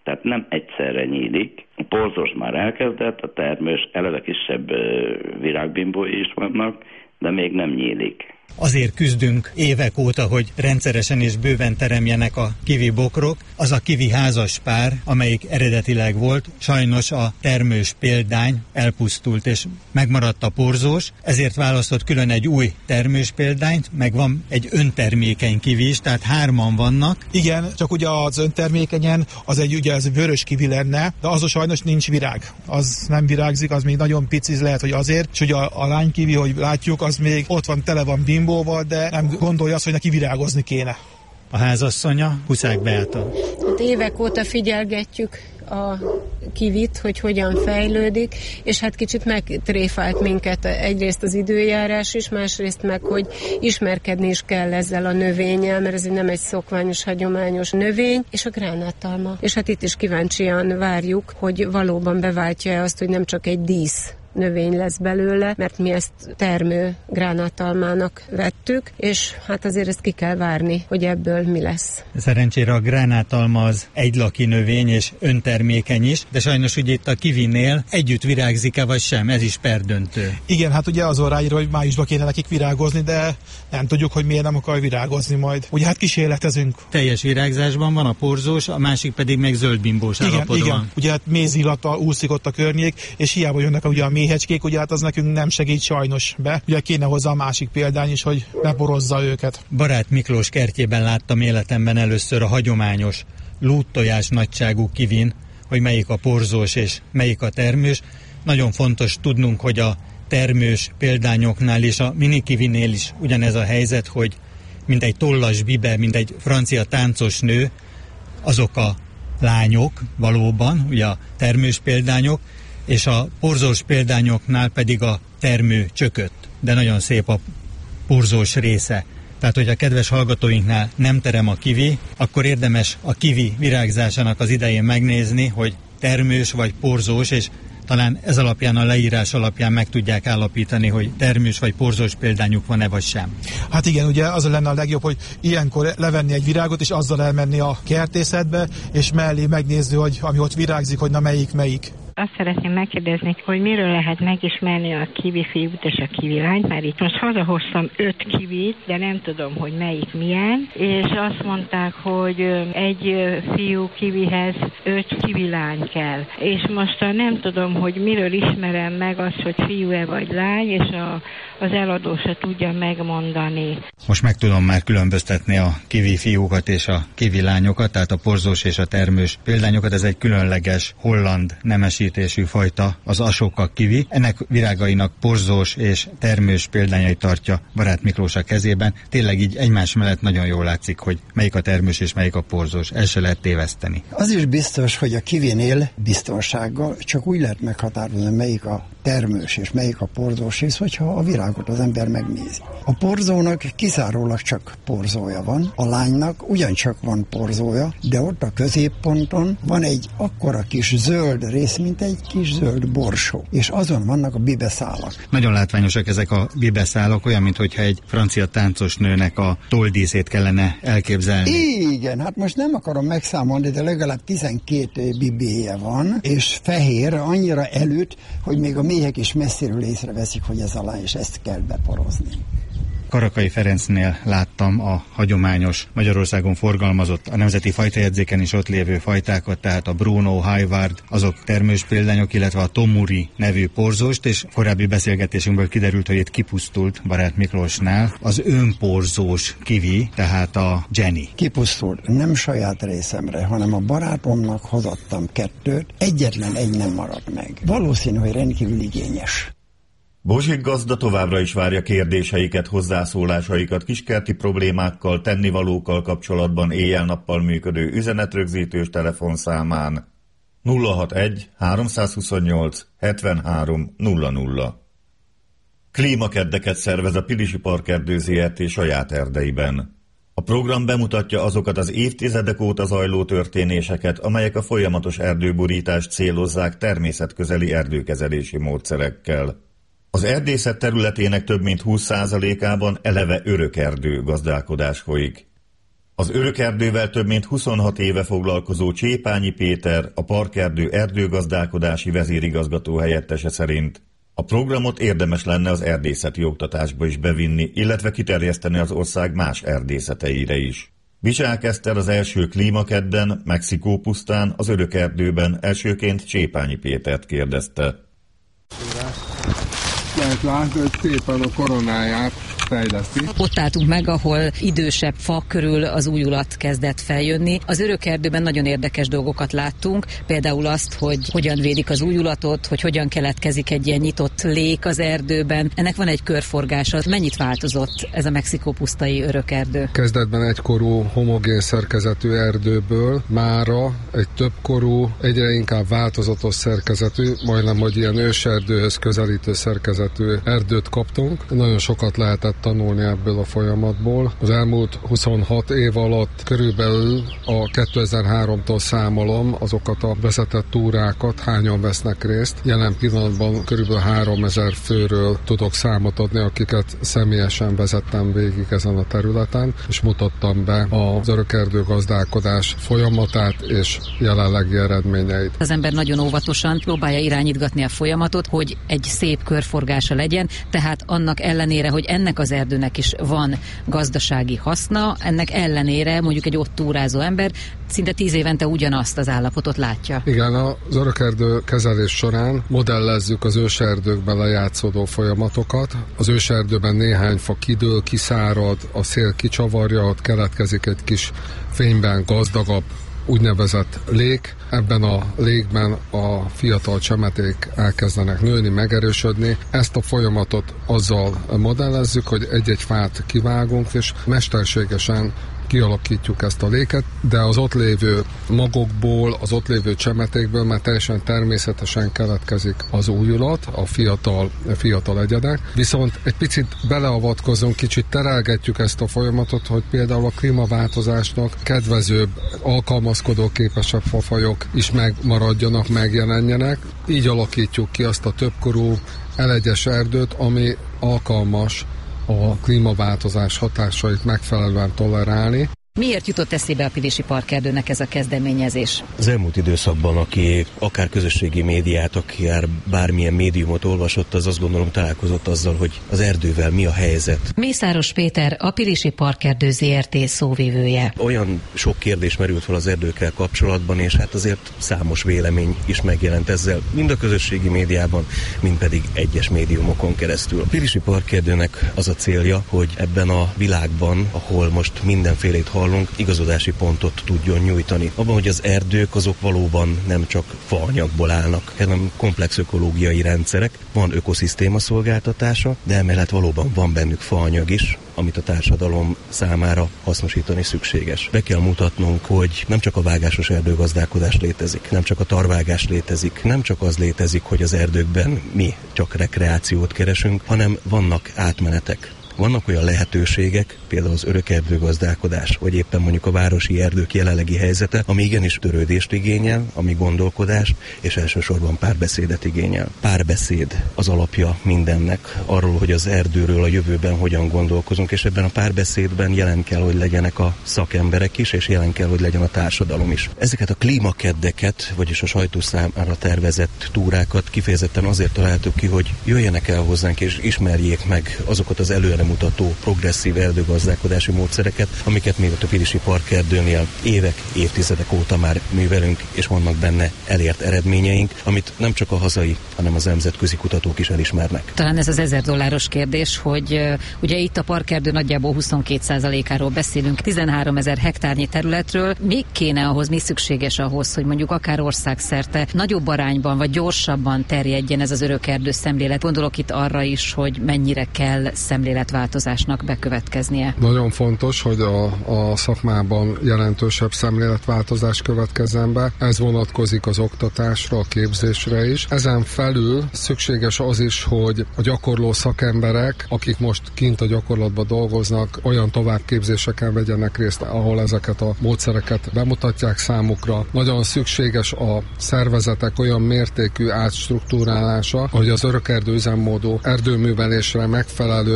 S20: Tehát nem egyszerre nyílik. A porzós már elkezdett, a termős, eleve kisebb virágbimbói is vannak, de még nem nyílik.
S18: Azért küzdünk évek óta, hogy rendszeresen és bőven teremjenek a kivi bokrok. Az a kivi házas pár, amelyik eredetileg volt, sajnos a termős példány elpusztult, és megmaradt a porzós, ezért választott külön egy új termős példányt, meg van egy öntermékeny kivi is, tehát hárman vannak.
S19: Igen, csak ugye az öntermékenyen az egy ugye ez vörös kivi lenne, de azon sajnos nincs virág. Az nem virágzik, az még nagyon pici, lehet, hogy azért, és ugye a, a lánykivi, hogy látjuk, az még ott van, tele van bimbóval, de nem gondolja azt, hogy neki virágozni kéne.
S18: A házasszonya, Huszák Beáta.
S9: Hát évek óta figyelgetjük a kivit, hogy hogyan fejlődik, és hát kicsit megtréfált minket egyrészt az időjárás is, másrészt meg, hogy ismerkedni is kell ezzel a növényel, mert ez nem egy szokványos, hagyományos növény, és a gránátalma. És hát itt is kíváncsian várjuk, hogy valóban beváltja azt, hogy nem csak egy dísz növény lesz belőle, mert mi ezt termő gránátalmának vettük, és hát azért ezt ki kell várni, hogy ebből mi lesz.
S18: Szerencsére a gránátalma az egylaki növény és öntermékeny is, de sajnos ugye itt a kivinél együtt virágzik-e vagy sem, ez is perdöntő.
S19: Igen, hát ugye azon ráírva, hogy májusban kéne nekik virágozni, de nem tudjuk, hogy miért nem akar virágozni majd. Ugye hát kísérletezünk.
S18: Teljes virágzásban van a porzós, a másik pedig még zöldbimbós állapotban.
S19: Igen, igen. Ugye hát mézillata úszik ott a környék, és hiába jönnek ugye a méhecskék, ugye hát az nekünk nem segít sajnos be. Ugye kéne hozzá a másik példány is, hogy ne porozza őket.
S18: Barát Miklós kertjében láttam életemben először a hagyományos lúttojás nagyságú kivin, hogy melyik a porzós és melyik a termős. Nagyon fontos tudnunk, hogy a termős példányoknál és a mini kivinél is ugyanez a helyzet, hogy mint egy tollas bibe, mint egy francia táncos nő, azok a lányok valóban, ugye a termős példányok, és a porzós példányoknál pedig a termő csökött, de nagyon szép a porzós része. Tehát, hogy a kedves hallgatóinknál nem terem a kivi, akkor érdemes a kivi virágzásának az idején megnézni, hogy termős vagy porzós, és talán ez alapján, a leírás alapján meg tudják állapítani, hogy termős vagy porzós példányuk van-e vagy sem.
S19: Hát igen, ugye az lenne a legjobb, hogy ilyenkor levenni egy virágot, és azzal elmenni a kertészetbe, és mellé megnézni, hogy ami ott virágzik, hogy na melyik melyik.
S21: Azt szeretném megkérdezni, hogy miről lehet megismerni a kivi fiút és a kivi lányt, mert itt most hazahoztam öt kivit, de nem tudom, hogy melyik milyen, és azt mondták, hogy egy fiú kivihez öt kivi lány kell. És most nem tudom, hogy miről ismerem meg azt, hogy fiú-e vagy lány, és a, az eladó se tudja megmondani.
S18: Most meg tudom már különböztetni a kivi fiúkat és a kivi lányokat, tehát a porzós és a termős példányokat. Ez egy különleges holland nemesítésű fajta, az Ashoka kivi. Ennek virágainak porzós és termős példányait tartja Barát Miklós a kezében. Tényleg így egymás mellett nagyon jól látszik, hogy melyik a termős és melyik a porzós. El se lehet téveszteni.
S22: Az is biztos, hogy a kivinél biztonsággal csak úgy lehet meghatározni, melyik a termős és melyik a porzós rész, hogyha a virágot az ember megnézi. A porzónak kizárólag csak porzója van, a lánynak ugyancsak van porzója, de ott a középponton van egy akkora kis zöld rész, mint egy kis zöld borsó, és azon vannak a bibeszálak.
S18: Nagyon látványosak ezek a bibeszálak, olyan, mintha egy francia táncos nőnek a tolldíszét kellene elképzelni.
S22: Igen, hát most nem akarom megszámolni, de legalább tizenkét bibéje van, és fehér, annyira előtt, hogy még a méhek is messziről észreveszik, hogy ez a lány, és ezt kell beporozni.
S18: Karakai Ferencnél láttam a hagyományos Magyarországon forgalmazott, a nemzeti fajtajegyzéken is ott lévő fajtákat, tehát a Bruno, Hayward, azok termős példányok, illetve a Tomuri nevű porzóst, és korábbi beszélgetésünkből kiderült, hogy itt kipusztult Barát Miklósnál az önporzós kivi, tehát a Jenny.
S22: Kipusztult, nem saját részemre, hanem a barátomnak hozattam kettőt, egyetlen egy nem maradt meg. Valószínű, hogy rendkívül igényes.
S3: Bozsik gazda továbbra is várja kérdéseiket, hozzászólásaikat kiskerti problémákkal, tennivalókkal kapcsolatban éjjel-nappal működő üzenetrögzítős telefonszámán nulla hatvanegy háromszázhuszonnyolc hetvenhárom nulla nulla. Klímakeddeket szervez a Pilisi Parkerdő Zé Er Té saját erdeiben. A program bemutatja azokat az évtizedek óta zajló történéseket, amelyek a folyamatos erdőburítást célozzák természetközeli erdőkezelési módszerekkel. Az erdészet területének több mint húsz százalékában eleve örökerdő gazdálkodás folyik. Az örökerdővel több mint huszonhat éve foglalkozó Csépányi Péter, a Parkerdő erdőgazdálkodási vezérigazgató helyettese szerint a programot érdemes lenne az erdészeti oktatásba is bevinni, illetve kiterjeszteni az ország más erdészeteire is. Visák Eszter az első klímakedden, Mexikó pusztán, az örökerdőben elsőként Csépányi Pétert kérdezte.
S16: Lehet látni, hogy szépen a koronáját fejleszti.
S15: Ott álltunk meg, ahol idősebb fa körül az újulat kezdett feljönni. Az örökerdőben nagyon érdekes dolgokat láttunk, például azt, hogy hogyan védik az újulatot, hogy hogyan keletkezik egy ilyen nyitott lék az erdőben. Ennek van egy körforgása. Mennyit változott ez a Mexikó pusztai örökerdő?
S16: Kezdetben egykorú homogén szerkezetű erdőből mára egy többkorú, egyre inkább változatos szerkezetű, majdnem, hogy ilyen őserdőhöz közelítő szerkezetű erdőt kaptunk. Nagyon sokat lehetett tanulni ebből a folyamatból. Az elmúlt huszonhat év alatt körülbelül a kétezer-háromtól számolom azokat a vezetett túrákat, hányan vesznek részt. Jelen pillanatban körülbelül háromezer főről tudok számot adni, akiket személyesen vezettem végig ezen a területen, és mutattam be az örökerdő gazdálkodás folyamatát és jelenlegi eredményeit.
S15: Az ember nagyon óvatosan próbálja irányítgatni a folyamatot, hogy egy szép körforgása legyen, tehát annak ellenére, hogy ennek az erdőnek is van gazdasági haszna, ennek ellenére mondjuk egy ott túrázó ember szinte tíz évente ugyanazt az állapotot látja.
S16: Igen, az örökerdő kezelés során modellezzük az őserdőkben lejátszódó folyamatokat. Az őserdőben néhány fa kidől, kiszárad, a szél kicsavarja, ott keletkezik egy kis fényben gazdagabb úgynevezett lék. Ebben a légben a fiatal csemeték elkezdenek nőni, megerősödni. Ezt a folyamatot azzal modellezzük, hogy egy-egy fát kivágunk, és mesterségesen kialakítjuk ezt a léket, de az ott lévő magokból, az ott lévő csemetékből már teljesen természetesen keletkezik az újulat, a fiatal, a fiatal egyedek. Viszont egy picit beleavatkozunk, kicsit terelgetjük ezt a folyamatot, hogy például a klímaváltozásnak kedvezőbb, alkalmazkodóképesebb fafajok is megmaradjanak, megjelenjenek. Így alakítjuk ki azt a többkorú elegyes erdőt, ami alkalmas a klímaváltozás hatásait megfelelően tolerálni.
S15: Miért jutott eszébe a Pilisi Parkerdőnek ez a kezdeményezés?
S1: Az elmúlt időszakban, aki akár közösségi médiát, akár bármilyen médiumot olvasott, az azt gondolom találkozott azzal, hogy az erdővel mi a helyzet.
S15: Mészáros Péter, a Pilisi Parkerdő zé er té szóvivője.
S1: Olyan sok kérdés merült fel az erdőkkel kapcsolatban, és hát azért számos vélemény is megjelent ezzel, mind a közösségi médiában, mind pedig egyes médiumokon keresztül. A Pilisi Parkerdőnek az a célja, hogy ebben a világban, ahol most mindenfélét hallunk, igazodási pontot tudjon nyújtani. Abban, hogy az erdők azok valóban nem csak faanyagból állnak, hanem komplex ökológiai rendszerek, van ökoszisztéma szolgáltatása, de emellett valóban van bennük faanyag is, amit a társadalom számára hasznosítani szükséges. Be kell mutatnunk, hogy nem csak a vágásos erdőgazdálkodás létezik, nem csak a tarvágás létezik, nem csak az létezik, hogy az erdőkben mi csak rekreációt keresünk, hanem vannak átmenetek. Vannak olyan lehetőségek, például az örökerdőgazdálkodás, vagy éppen mondjuk a városi erdők jelenlegi helyzete, ami igenis törődést igényel, ami gondolkodás, és elsősorban párbeszédet igényel. Párbeszéd az alapja mindennek, arról, hogy az erdőről a jövőben hogyan gondolkozunk, és ebben a párbeszédben jelen kell, hogy legyenek a szakemberek is, és jelen kell, hogy legyen a társadalom is. Ezeket a klímakeddeket, vagyis a sajtó számára tervezett túrákat kifejezetten azért találtuk ki, hogy jöjjenek el hozzánk, és ismerjék meg azokat az előre mutató progresszív erdőgazdálkodási módszereket, amiket még a Pilisi Parkerdőnél évek, évtizedek óta már művelünk, és vannak benne elért eredményeink, amit nem csak a hazai, hanem az nemzetközi kutatók is elismernek.
S15: Talán ez az ezer dolláros kérdés, hogy uh, ugye itt a parkerdő nagyjából huszonkét százalékáról beszélünk, tizenháromezer hektárnyi területről. Mi kéne ahhoz, mi szükséges ahhoz, hogy mondjuk akár országszerte nagyobb arányban vagy gyorsabban terjedjen ez az örökerdő szemlélet? Gondolok itt arra is, hogy mennyire kell szemléletváltozásnak bekövetkeznie.
S16: Nagyon fontos, hogy a, a szakmában jelentősebb szemléletváltozás következzen be. Ez vonatkozik az oktatásra, a képzésre is. Ezen felül szükséges az is, hogy a gyakorló szakemberek, akik most kint a gyakorlatban dolgoznak, olyan továbbképzéseken vegyenek részt, ahol ezeket a módszereket bemutatják számukra. Nagyon szükséges a szervezetek olyan mértékű átstruktúrálása, hogy az örökerdő üzemmódú erdőművelésre megfelelő szervezetek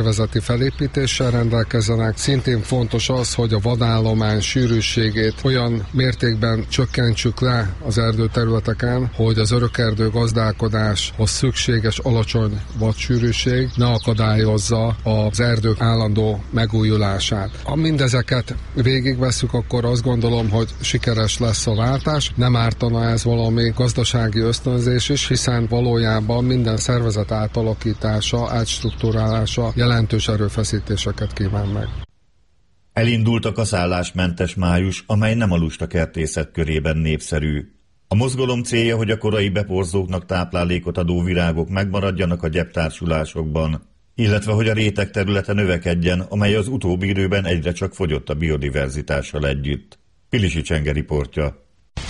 S16: szervezeti felépítéssel rendelkezzenek. Szintén fontos az, hogy a vadállomány sűrűségét olyan mértékben csökkentsük le az erdőterületeken, hogy az örökerdő gazdálkodáshoz szükséges alacsony vadsűrűség ne akadályozza az erdők állandó megújulását. Ha mindezeket végigvesszük, akkor azt gondolom, hogy sikeres lesz a váltás. Nem ártana ez valami gazdasági ösztönzés is, hiszen valójában minden szervezet átalakítása, átstruktúrálása jelentős erőfeszítéseket kíván meg.
S3: Elindult a kaszállásmentes május, amely nem a lustakertészet körében népszerű. A mozgalom célja, hogy a korai beporzóknak táplálékot adó virágok megmaradjanak a gyeptársulásokban, illetve hogy a réteg területe növekedjen, amely az utóbbi időben egyre csak fogyott a biodiverzitással együtt. Pilisi Csenge riportja.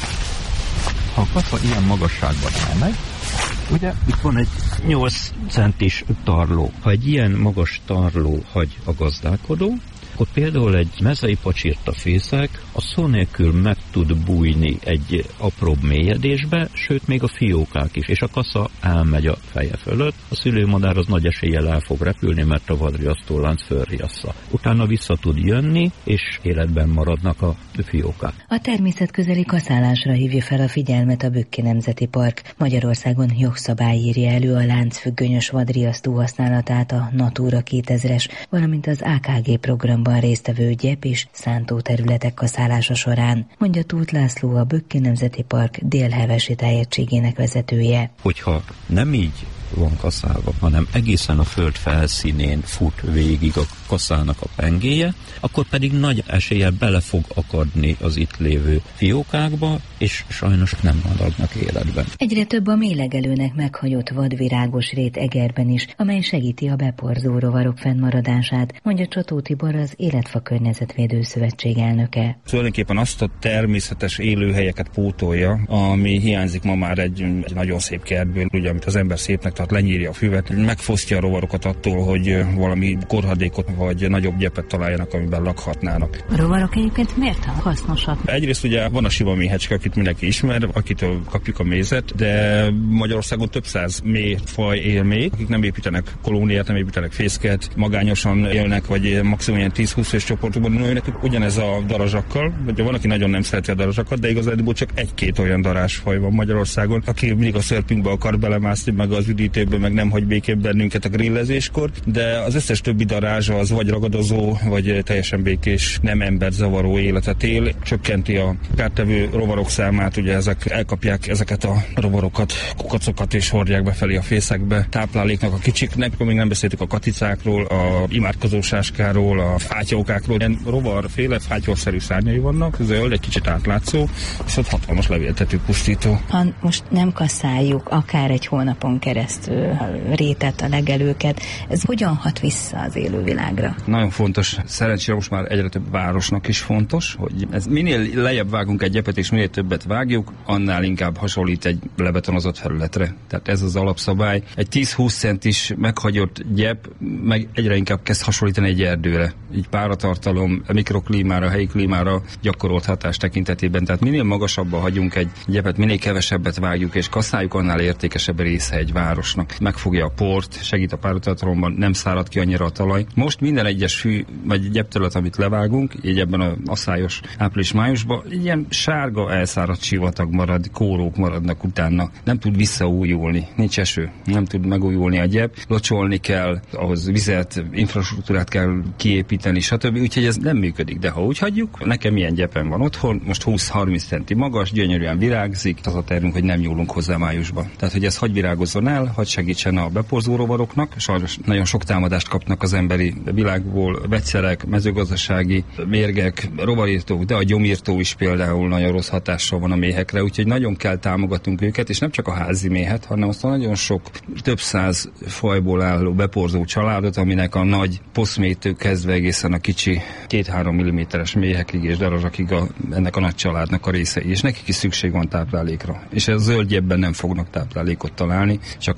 S4: Ha a kasza ilyen magasságban áll meg, ugye itt van egy nyolc centis tarló. Ha egy ilyen magas tarló hagy a gazdálkodó, akkor például egy mezei pacsirta fészek a szó nélkül meg tud bújni egy apróbb mélyedésbe, sőt még a fiókák is, és a kasza elmegy a feje fölött. A szülőmadár az nagy eséllyel el fog repülni, mert a vadriasztólánc fölriassza. Utána vissza tud jönni, és életben maradnak a fiókák.
S8: A természetközeli kaszálásra hívja fel a figyelmet a Bükki Nemzeti Park. Magyarországon jogszabály írja elő a láncfüggönyös vadriasztó használatát a Natura kétezres, valamint az á ká gé programban résztvevő gyep és szántó területek kaszálása során, mondja Tóth László, a Bükki Nemzeti Park délhevesi tájegységének vezetője.
S4: Hogyha nem így van kaszálva, hanem egészen a föld felszínén fut végig a kaszának a pengéje, akkor pedig nagy eséllyel bele fog akadni az itt lévő fiókákba, és sajnos nem maradnak életben.
S8: Egyre több a mélegelőnek meghagyott vadvirágos rét Egerben is, amely segíti a beporzó rovarok fennmaradását, mondja Csató Tibor, az Életfa Környezetvédő Szövetség elnöke.
S17: Tulajdonképpen azt a természetes élőhelyeket pótolja, ami hiányzik ma már egy, egy nagyon szép kertből, ugye, amit az ember szépnek tart, lenyírja a füvet, megfosztja a rovarokat attól, hogy valami korhadékot vagy nagyobb gyepet találjanak, amiben lakhatnának.
S8: A rovarok egyébként miért hasznosak?
S17: Egyrészt ugye van a sima méhecske, akit mindenki ismer, akitől kapjuk a mézet, de Magyarországon több száz méhfaj él még, akik nem építenek kolóniát, nem építenek fészket, magányosan élnek, vagy maximum ilyen tíz-húsz fős csoportokban nőnek, ugyanez a darazsakkal, vagy van, aki nagyon nem szereti a darazsakat, de igazából csak egy-két olyan darázsfaj van Magyarországon, aki mindig a szörpünkbe akar belemászni, meg az üdítőbe, meg nem hagy békén bennünket a grillezéskor, de az összes többi darázsa az vagy ragadozó, vagy teljesen békés, nem emberzavaró életet él, csökkenti a kártevő rovarok számát, ugye ezek elkapják ezeket a rovarokat, kukacokat és hordják befelé a fészekbe, tápláléknak a kicsiknek, még nem beszéltük a katicákról, a imádkozósáskáról, a fátyókákról, ilyen rovarféle fátyolszerű szárnyai vannak, zöld, egy kicsit átlátszó, és ott hatalmas levéltető pusztító.
S8: Ha most nem kasszáljuk akár egy hónapon keresztül a rétet, a legelőket, ez hogyan hat vissza az élővilágra?
S17: Nagyon fontos, szerencsére most már egyre több városnak is fontos, hogy ez minél lejjebb vágunk egy gyepet és minél többet vágjuk, annál inkább hasonlít egy lebetonozott felületre. Tehát ez az alapszabály. Egy tíz-húsz centis meghagyott gyep meg egyre inkább kezd hasonlítani egy erdőre. Így páratartalom, a mikroklímára, a helyi klímára gyakorolt hatás tekintetében. Tehát minél magasabbba hagyunk egy gyepet, minél kevesebbet vágjuk és kaszáljuk, annál értékesebb része egy városnak. Megfogja a port, segít a páratartalomban, nem szárad ki annyira a talaj. Most minden egyes fű vagy gyepterület, amit levágunk, így ebben a asszályos április-májusban, ilyen sárga elszáradt sivatag marad, kórók maradnak utána. Nem tud visszaújulni, nincs eső, nem tud megújulni a gyep, locsolni kell, ahhoz vizet, infrastruktúrát kell kiépíteni, stb. Úgyhogy ez nem működik, de ha úgy hagyjuk, nekem ilyen gyepen van otthon, most húsz-harminc centi magas, gyönyörűen virágzik, az a tervünk, hogy nem nyúlunk hozzá májusban. Tehát, hogy ez hagy virágozzon el, hagy segítsen a beporzó rovaroknak, sajnos nagyon sok támadást kapnak az emberi világból, vegyszerek, mezőgazdasági mérgek, rovarírtók, de a gyomírtó is például nagyon rossz hatással van a méhekre, úgyhogy nagyon kell támogatnunk őket, és nem csak a házi méhet, hanem azt a nagyon sok, több száz fajból álló beporzó családot, aminek a nagy poszmétől kezdve egészen a kicsi két-három milliméteres méhekig és darazsakig a, ennek a nagy családnak a részei, és nekik is szükség van táplálékra. És a zöld gyepben nem fognak táplálékot találni, csak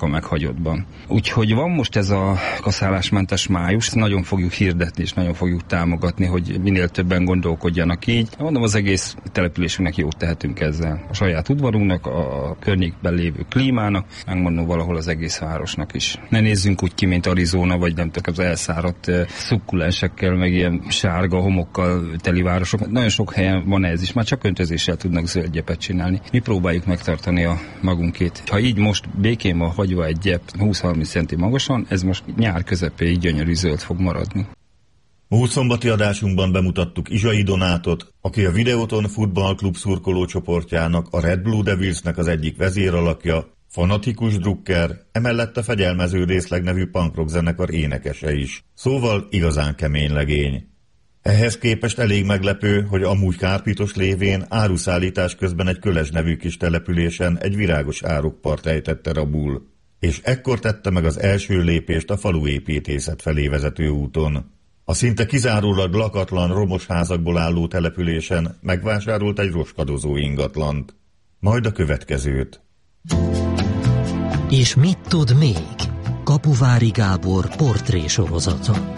S17: a meghagyottban. Úgyhogy van most ez a kaszálásmentes május, nagyon fogjuk hirdetni és nagyon fogjuk támogatni, hogy minél többen gondolkodjanak így. Mondom, az egész településünknek jót tehetünk ezzel. A saját udvarunknak, a környékben lévő klímának, megmondom valahol az egész városnak is. Ne nézzünk úgy ki, mint Arizona, vagy nem tudom, az elszáradt szukkulensekkel, meg ilyen sárga homokkal teli városok. Nagyon sok helyen van ez is, már csak öntözéssel tudnak zöld gyepet csinálni. Mi próbáljuk megtartani a magunkét. Ha így most békén van hagyva egy gyep húsz-harminc centi magasan, ez most nyár közepéig gyönyörű zöld fog maradni.
S3: Múlt szombati adásunkban bemutattuk Izsai Donátot, aki a Videoton futballklub szurkoló csoportjának, a Red Blue Devilsnek az egyik vezéralakja, fanatikus drukker, emellett a Fegyelmező Részleg nevű punkrock zenekar énekese is. Szóval igazán kemény legény. Ehhez képest elég meglepő, hogy amúgy kárpitos lévén áruszállítás közben egy Köles nevű kis településen egy virágos árukpart ejtette rabul. És ekkor tette meg az első lépést a faluépítészet felé vezető úton. A szinte kizárólag lakatlan, romos házakból álló településen megvásárolt egy roskadozó ingatlant. Majd a következőt.
S2: És mit tud még? Kapuvári Gábor portrésorozata.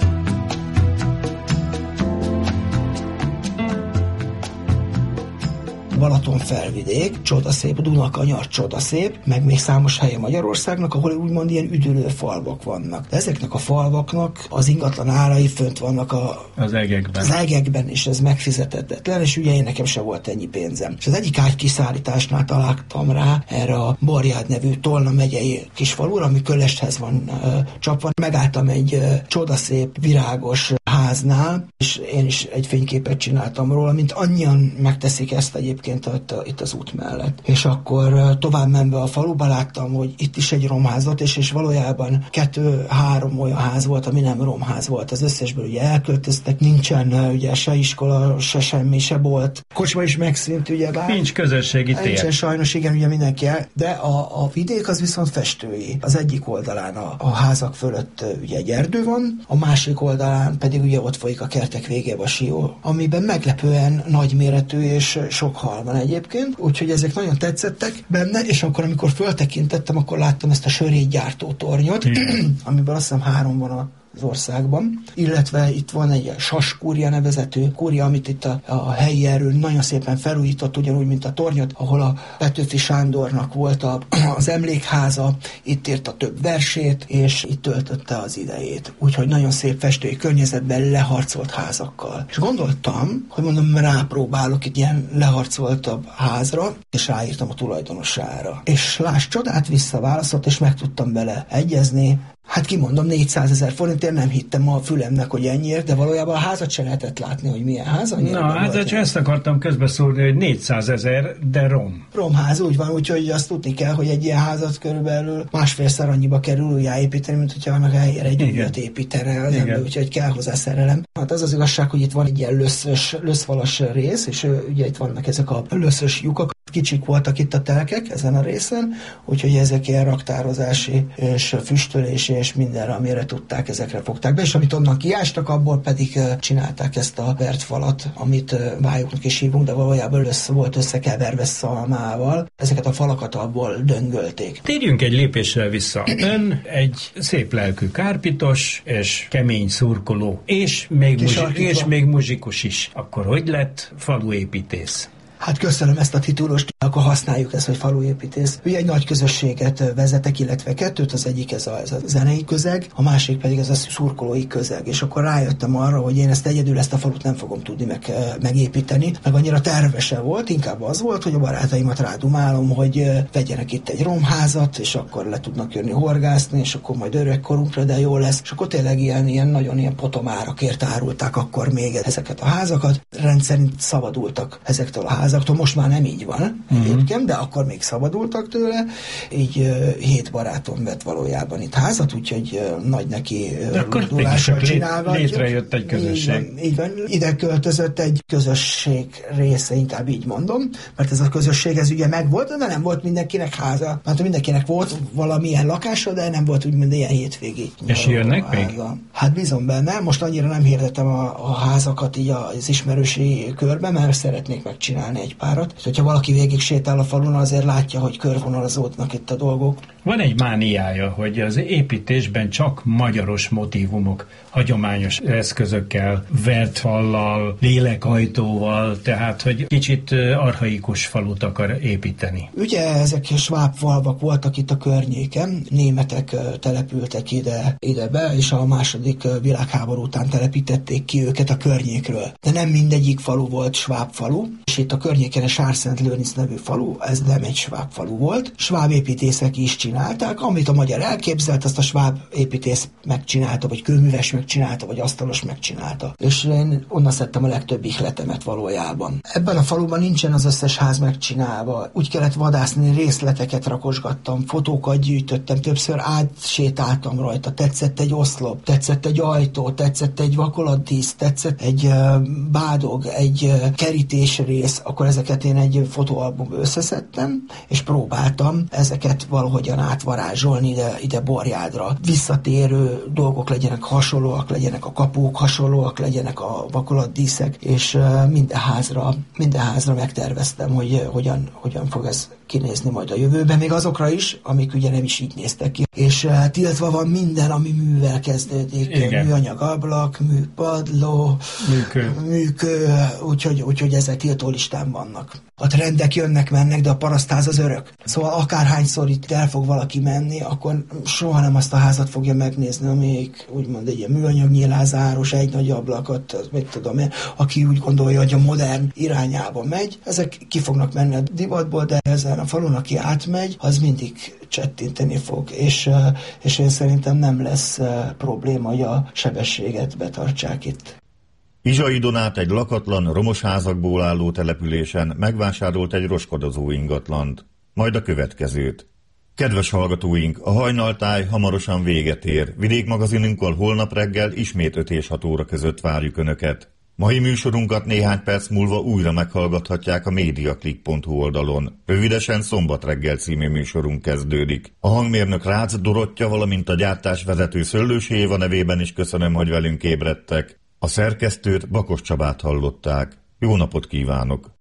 S6: Balaton felvidék, csodaszép, Dunakanyar csodaszép, meg még számos helye Magyarországnak, ahol úgymond ilyen üdülő falvak vannak. De ezeknek a falvaknak az ingatlan árai fönt vannak a,
S7: az egekben.
S6: Az egekben, és ez megfizethetetlen, és ugye én nekem se volt ennyi pénzem. És az egyik ágykiszállításnál találtam rá erre a Barjád nevű Tolna megyei kisfalura, ami Köleshez van uh, csapva. Megálltam egy uh, csodaszép, virágos háznál, és én is egy fényképet csináltam róla, mint annyian megteszik ezt egyébként itt, itt az út mellett. És akkor tovább menve a faluba láttam, hogy itt is egy romházat, és, és valójában kettő-három olyan ház volt, ami nem romház volt. Az összesből ugye elköltöztek, nincsen ugye se iskola, se semmi, se bolt. Kocsma is megszűnt, ugye bár.
S7: Nincs közösségi tér.
S6: Nincsen sajnos, igen, ugye mindenki el, de a, a vidék az viszont festői. Az egyik oldalán a, a házak fölött ugye egy erdő van, a másik oldalán pedig ugye ott folyik a kertek végébe a Sió, amiben meglepően nagyméretű és sok hal van egyébként, úgyhogy ezek nagyon tetszettek benne, és akkor amikor föltekintettem, akkor láttam ezt a sörétgyártó tornyot, amiből azt hiszem három van a az országban, illetve itt van egy Saskúria nevezetű kúria, amit itt a, a helyi erő nagyon szépen felújított, ugyanúgy, mint a tornyot, ahol a Petőfi Sándornak volt a, az emlékháza, itt írta több versét, és itt töltötte az idejét. Úgyhogy nagyon szép festői környezetben leharcolt házakkal. És gondoltam, hogy mondom, rápróbálok itt ilyen leharcoltabb házra, és ráírtam a tulajdonosára. És láss csodát, visszaválaszolt, és meg tudtam bele egyezni. Hát kimondom, négyszázezer forintért nem hittem a fülemnek, hogy ennyiért, de valójában a házat se lehetett látni, hogy milyen ház.
S7: Na, hát csak ezt akartam közbeszólni, hogy négyszázezer, de rom.
S6: Romház, úgy van, úgyhogy azt tudni kell, hogy egy ilyen házat körülbelül másfélszer annyiba kerül újjáépíteni, mint hogyha annak helyére egy újat építene az ember, úgyhogy kell hozzá szerelem. Hát az az igazság, hogy itt van egy ilyen löszös, löszfalas rész, és ugye itt vannak ezek a löszös lyukak. Kicsik voltak itt a telkek ezen a részen, úgyhogy ezek ilyen raktározási és füstölési és mindenre, amire tudták, ezekre fogták be, és amit onnan kiástak, abból pedig csinálták ezt a vert falat, amit vályoknak is hívunk, de valójában össze volt összekeverve szalmával. Ezeket a falakat abból döngölték.
S7: Térjünk egy lépésre vissza. Ön egy szép lelkű kárpitos és kemény szurkoló, és még, muzsi- és még muzsikus is. Akkor hogy lett faluépítész?
S6: Hát köszönöm ezt a titulust, akkor használjuk ezt, hogy faluépítész. Ugye egy nagy közösséget vezetek, illetve kettőt, az egyik ez a, ez a zenei közeg, a másik pedig ez a szurkolói közeg. És akkor rájöttem arra, hogy én ezt egyedül, ezt a falut nem fogom tudni meg, megépíteni, meg annyira tervese volt, inkább az volt, hogy a barátaimat rádumálom, hogy vegyenek itt egy romházat, és akkor le tudnak jönni horgászni, és akkor majd öregkorunkra, de jó lesz. És akkor tényleg ilyen, ilyen nagyon ilyen potomárakért árulták akkor még ezeket a házakat. Rendszerint szabadultak ezektől a házaktól. Most már nem így van, uh-huh. egyébként, de akkor még szabadultak tőle. Így uh, hét barátom vett valójában itt házat, úgyhogy uh, nagy neki durdulással csinálva.
S7: Létrejött egy közösség.
S6: Így van, így van. Ide költözött egy közösség része, inkább így mondom, mert ez a közösség, ez ugye megvolt, de nem volt mindenkinek háza. Hát mindenkinek volt valamilyen lakása, de nem volt úgymond ilyen hétvégi.
S7: És jönnek még?
S6: Hát bízom benne. Most annyira nem hirdetem a, a házakat így az ismerősi körbe, mert szeretnék megcsinálni egy párat. És hogyha valaki végig sétál a falun, azért látja, hogy körvonalazódnak itt a dolgok.
S7: Van egy mániája, hogy az építésben csak magyaros motívumok, hagyományos eszközökkel, vert fallal, lélekajtóval, tehát hogy kicsit archaikus falut akar építeni.
S6: Ugye ezek sváb falvak voltak itt a környéken, németek települtek ide, ide be, és a második világháború után telepítették ki őket a környékről. De nem mindegyik falu volt sváb falu, és itt a környéken a Sárszent-Lőrinc nevű falu, ez nem egy sváb falu volt. Sváb építészek is csinálták, amit a magyar elképzelt, azt a sváb építész megcsinálta, vagy kőműves megcsinálta, vagy asztalos megcsinálta. És én onnan szedtem a legtöbb ihletemet valójában. Ebben a faluban nincsen az összes ház megcsinálva. Úgy kellett vadászni, részleteket rakosgattam, fotókat gyűjtöttem, többször átsétáltam rajta, tetszett egy oszlop, tetszett egy ajtó, tetszett egy vakolatdísz, tetszett egy uh, bádog, egy uh, kerítésrész, akkor ezeket én egy fotóalbumba összeszedtem, és próbáltam ezeket valahogyan átvarázsolni ide, ide Borjádra. Visszatérő dolgok legyenek hasonlóak, legyenek a kapuk hasonlóak, legyenek a vakolatdíszek, és uh, minden házra, minden házra megterveztem, hogy uh, hogyan, hogyan fog ez kinézni majd a jövőben, még azokra is, amik ugye nem is így néztek ki. És uh, tiltva van minden, ami művel kezdődik. Igen. Műanyag ablak, műpadló, műkő, műkő úgyhogy, úgyhogy ezek tiltó listán vannak. A trendek jönnek, mennek, de a parasztház az örök. Szóval akárhányszor itt el fog valaki menni, akkor soha nem azt a házat fogja megnézni, amelyik úgymond egy ilyen műanyag nyilázáros, egy nagy ablakot, mit tudom én, aki úgy gondolja, hogy a modern irányába megy. Ezek ki fognak menni a divatból, de ezen a falun, aki átmegy, az mindig csettinteni fog, és, és én szerintem nem lesz probléma, hogy a sebességet betartsák itt.
S3: Izsai Donát egy lakatlan, romos házakból álló településen megvásárolt egy roskodozó ingatlant, majd a következőt. Kedves hallgatóink, a hajnaltáj hamarosan véget ér. Vidékmagazinunkkal holnap reggel ismét öt és hat óra között várjuk Önöket. Mai műsorunkat néhány perc múlva újra meghallgathatják a mediaclick pont hu oldalon. Rövidesen Szombat reggel című műsorunk kezdődik. A hangmérnök Rácz Dorottya, valamint a gyártásvezető Szöllősi Éva nevében is köszönöm, hogy velünk ébredtek. A szerkesztőt, Bakos Csabát hallották. Jó napot kívánok!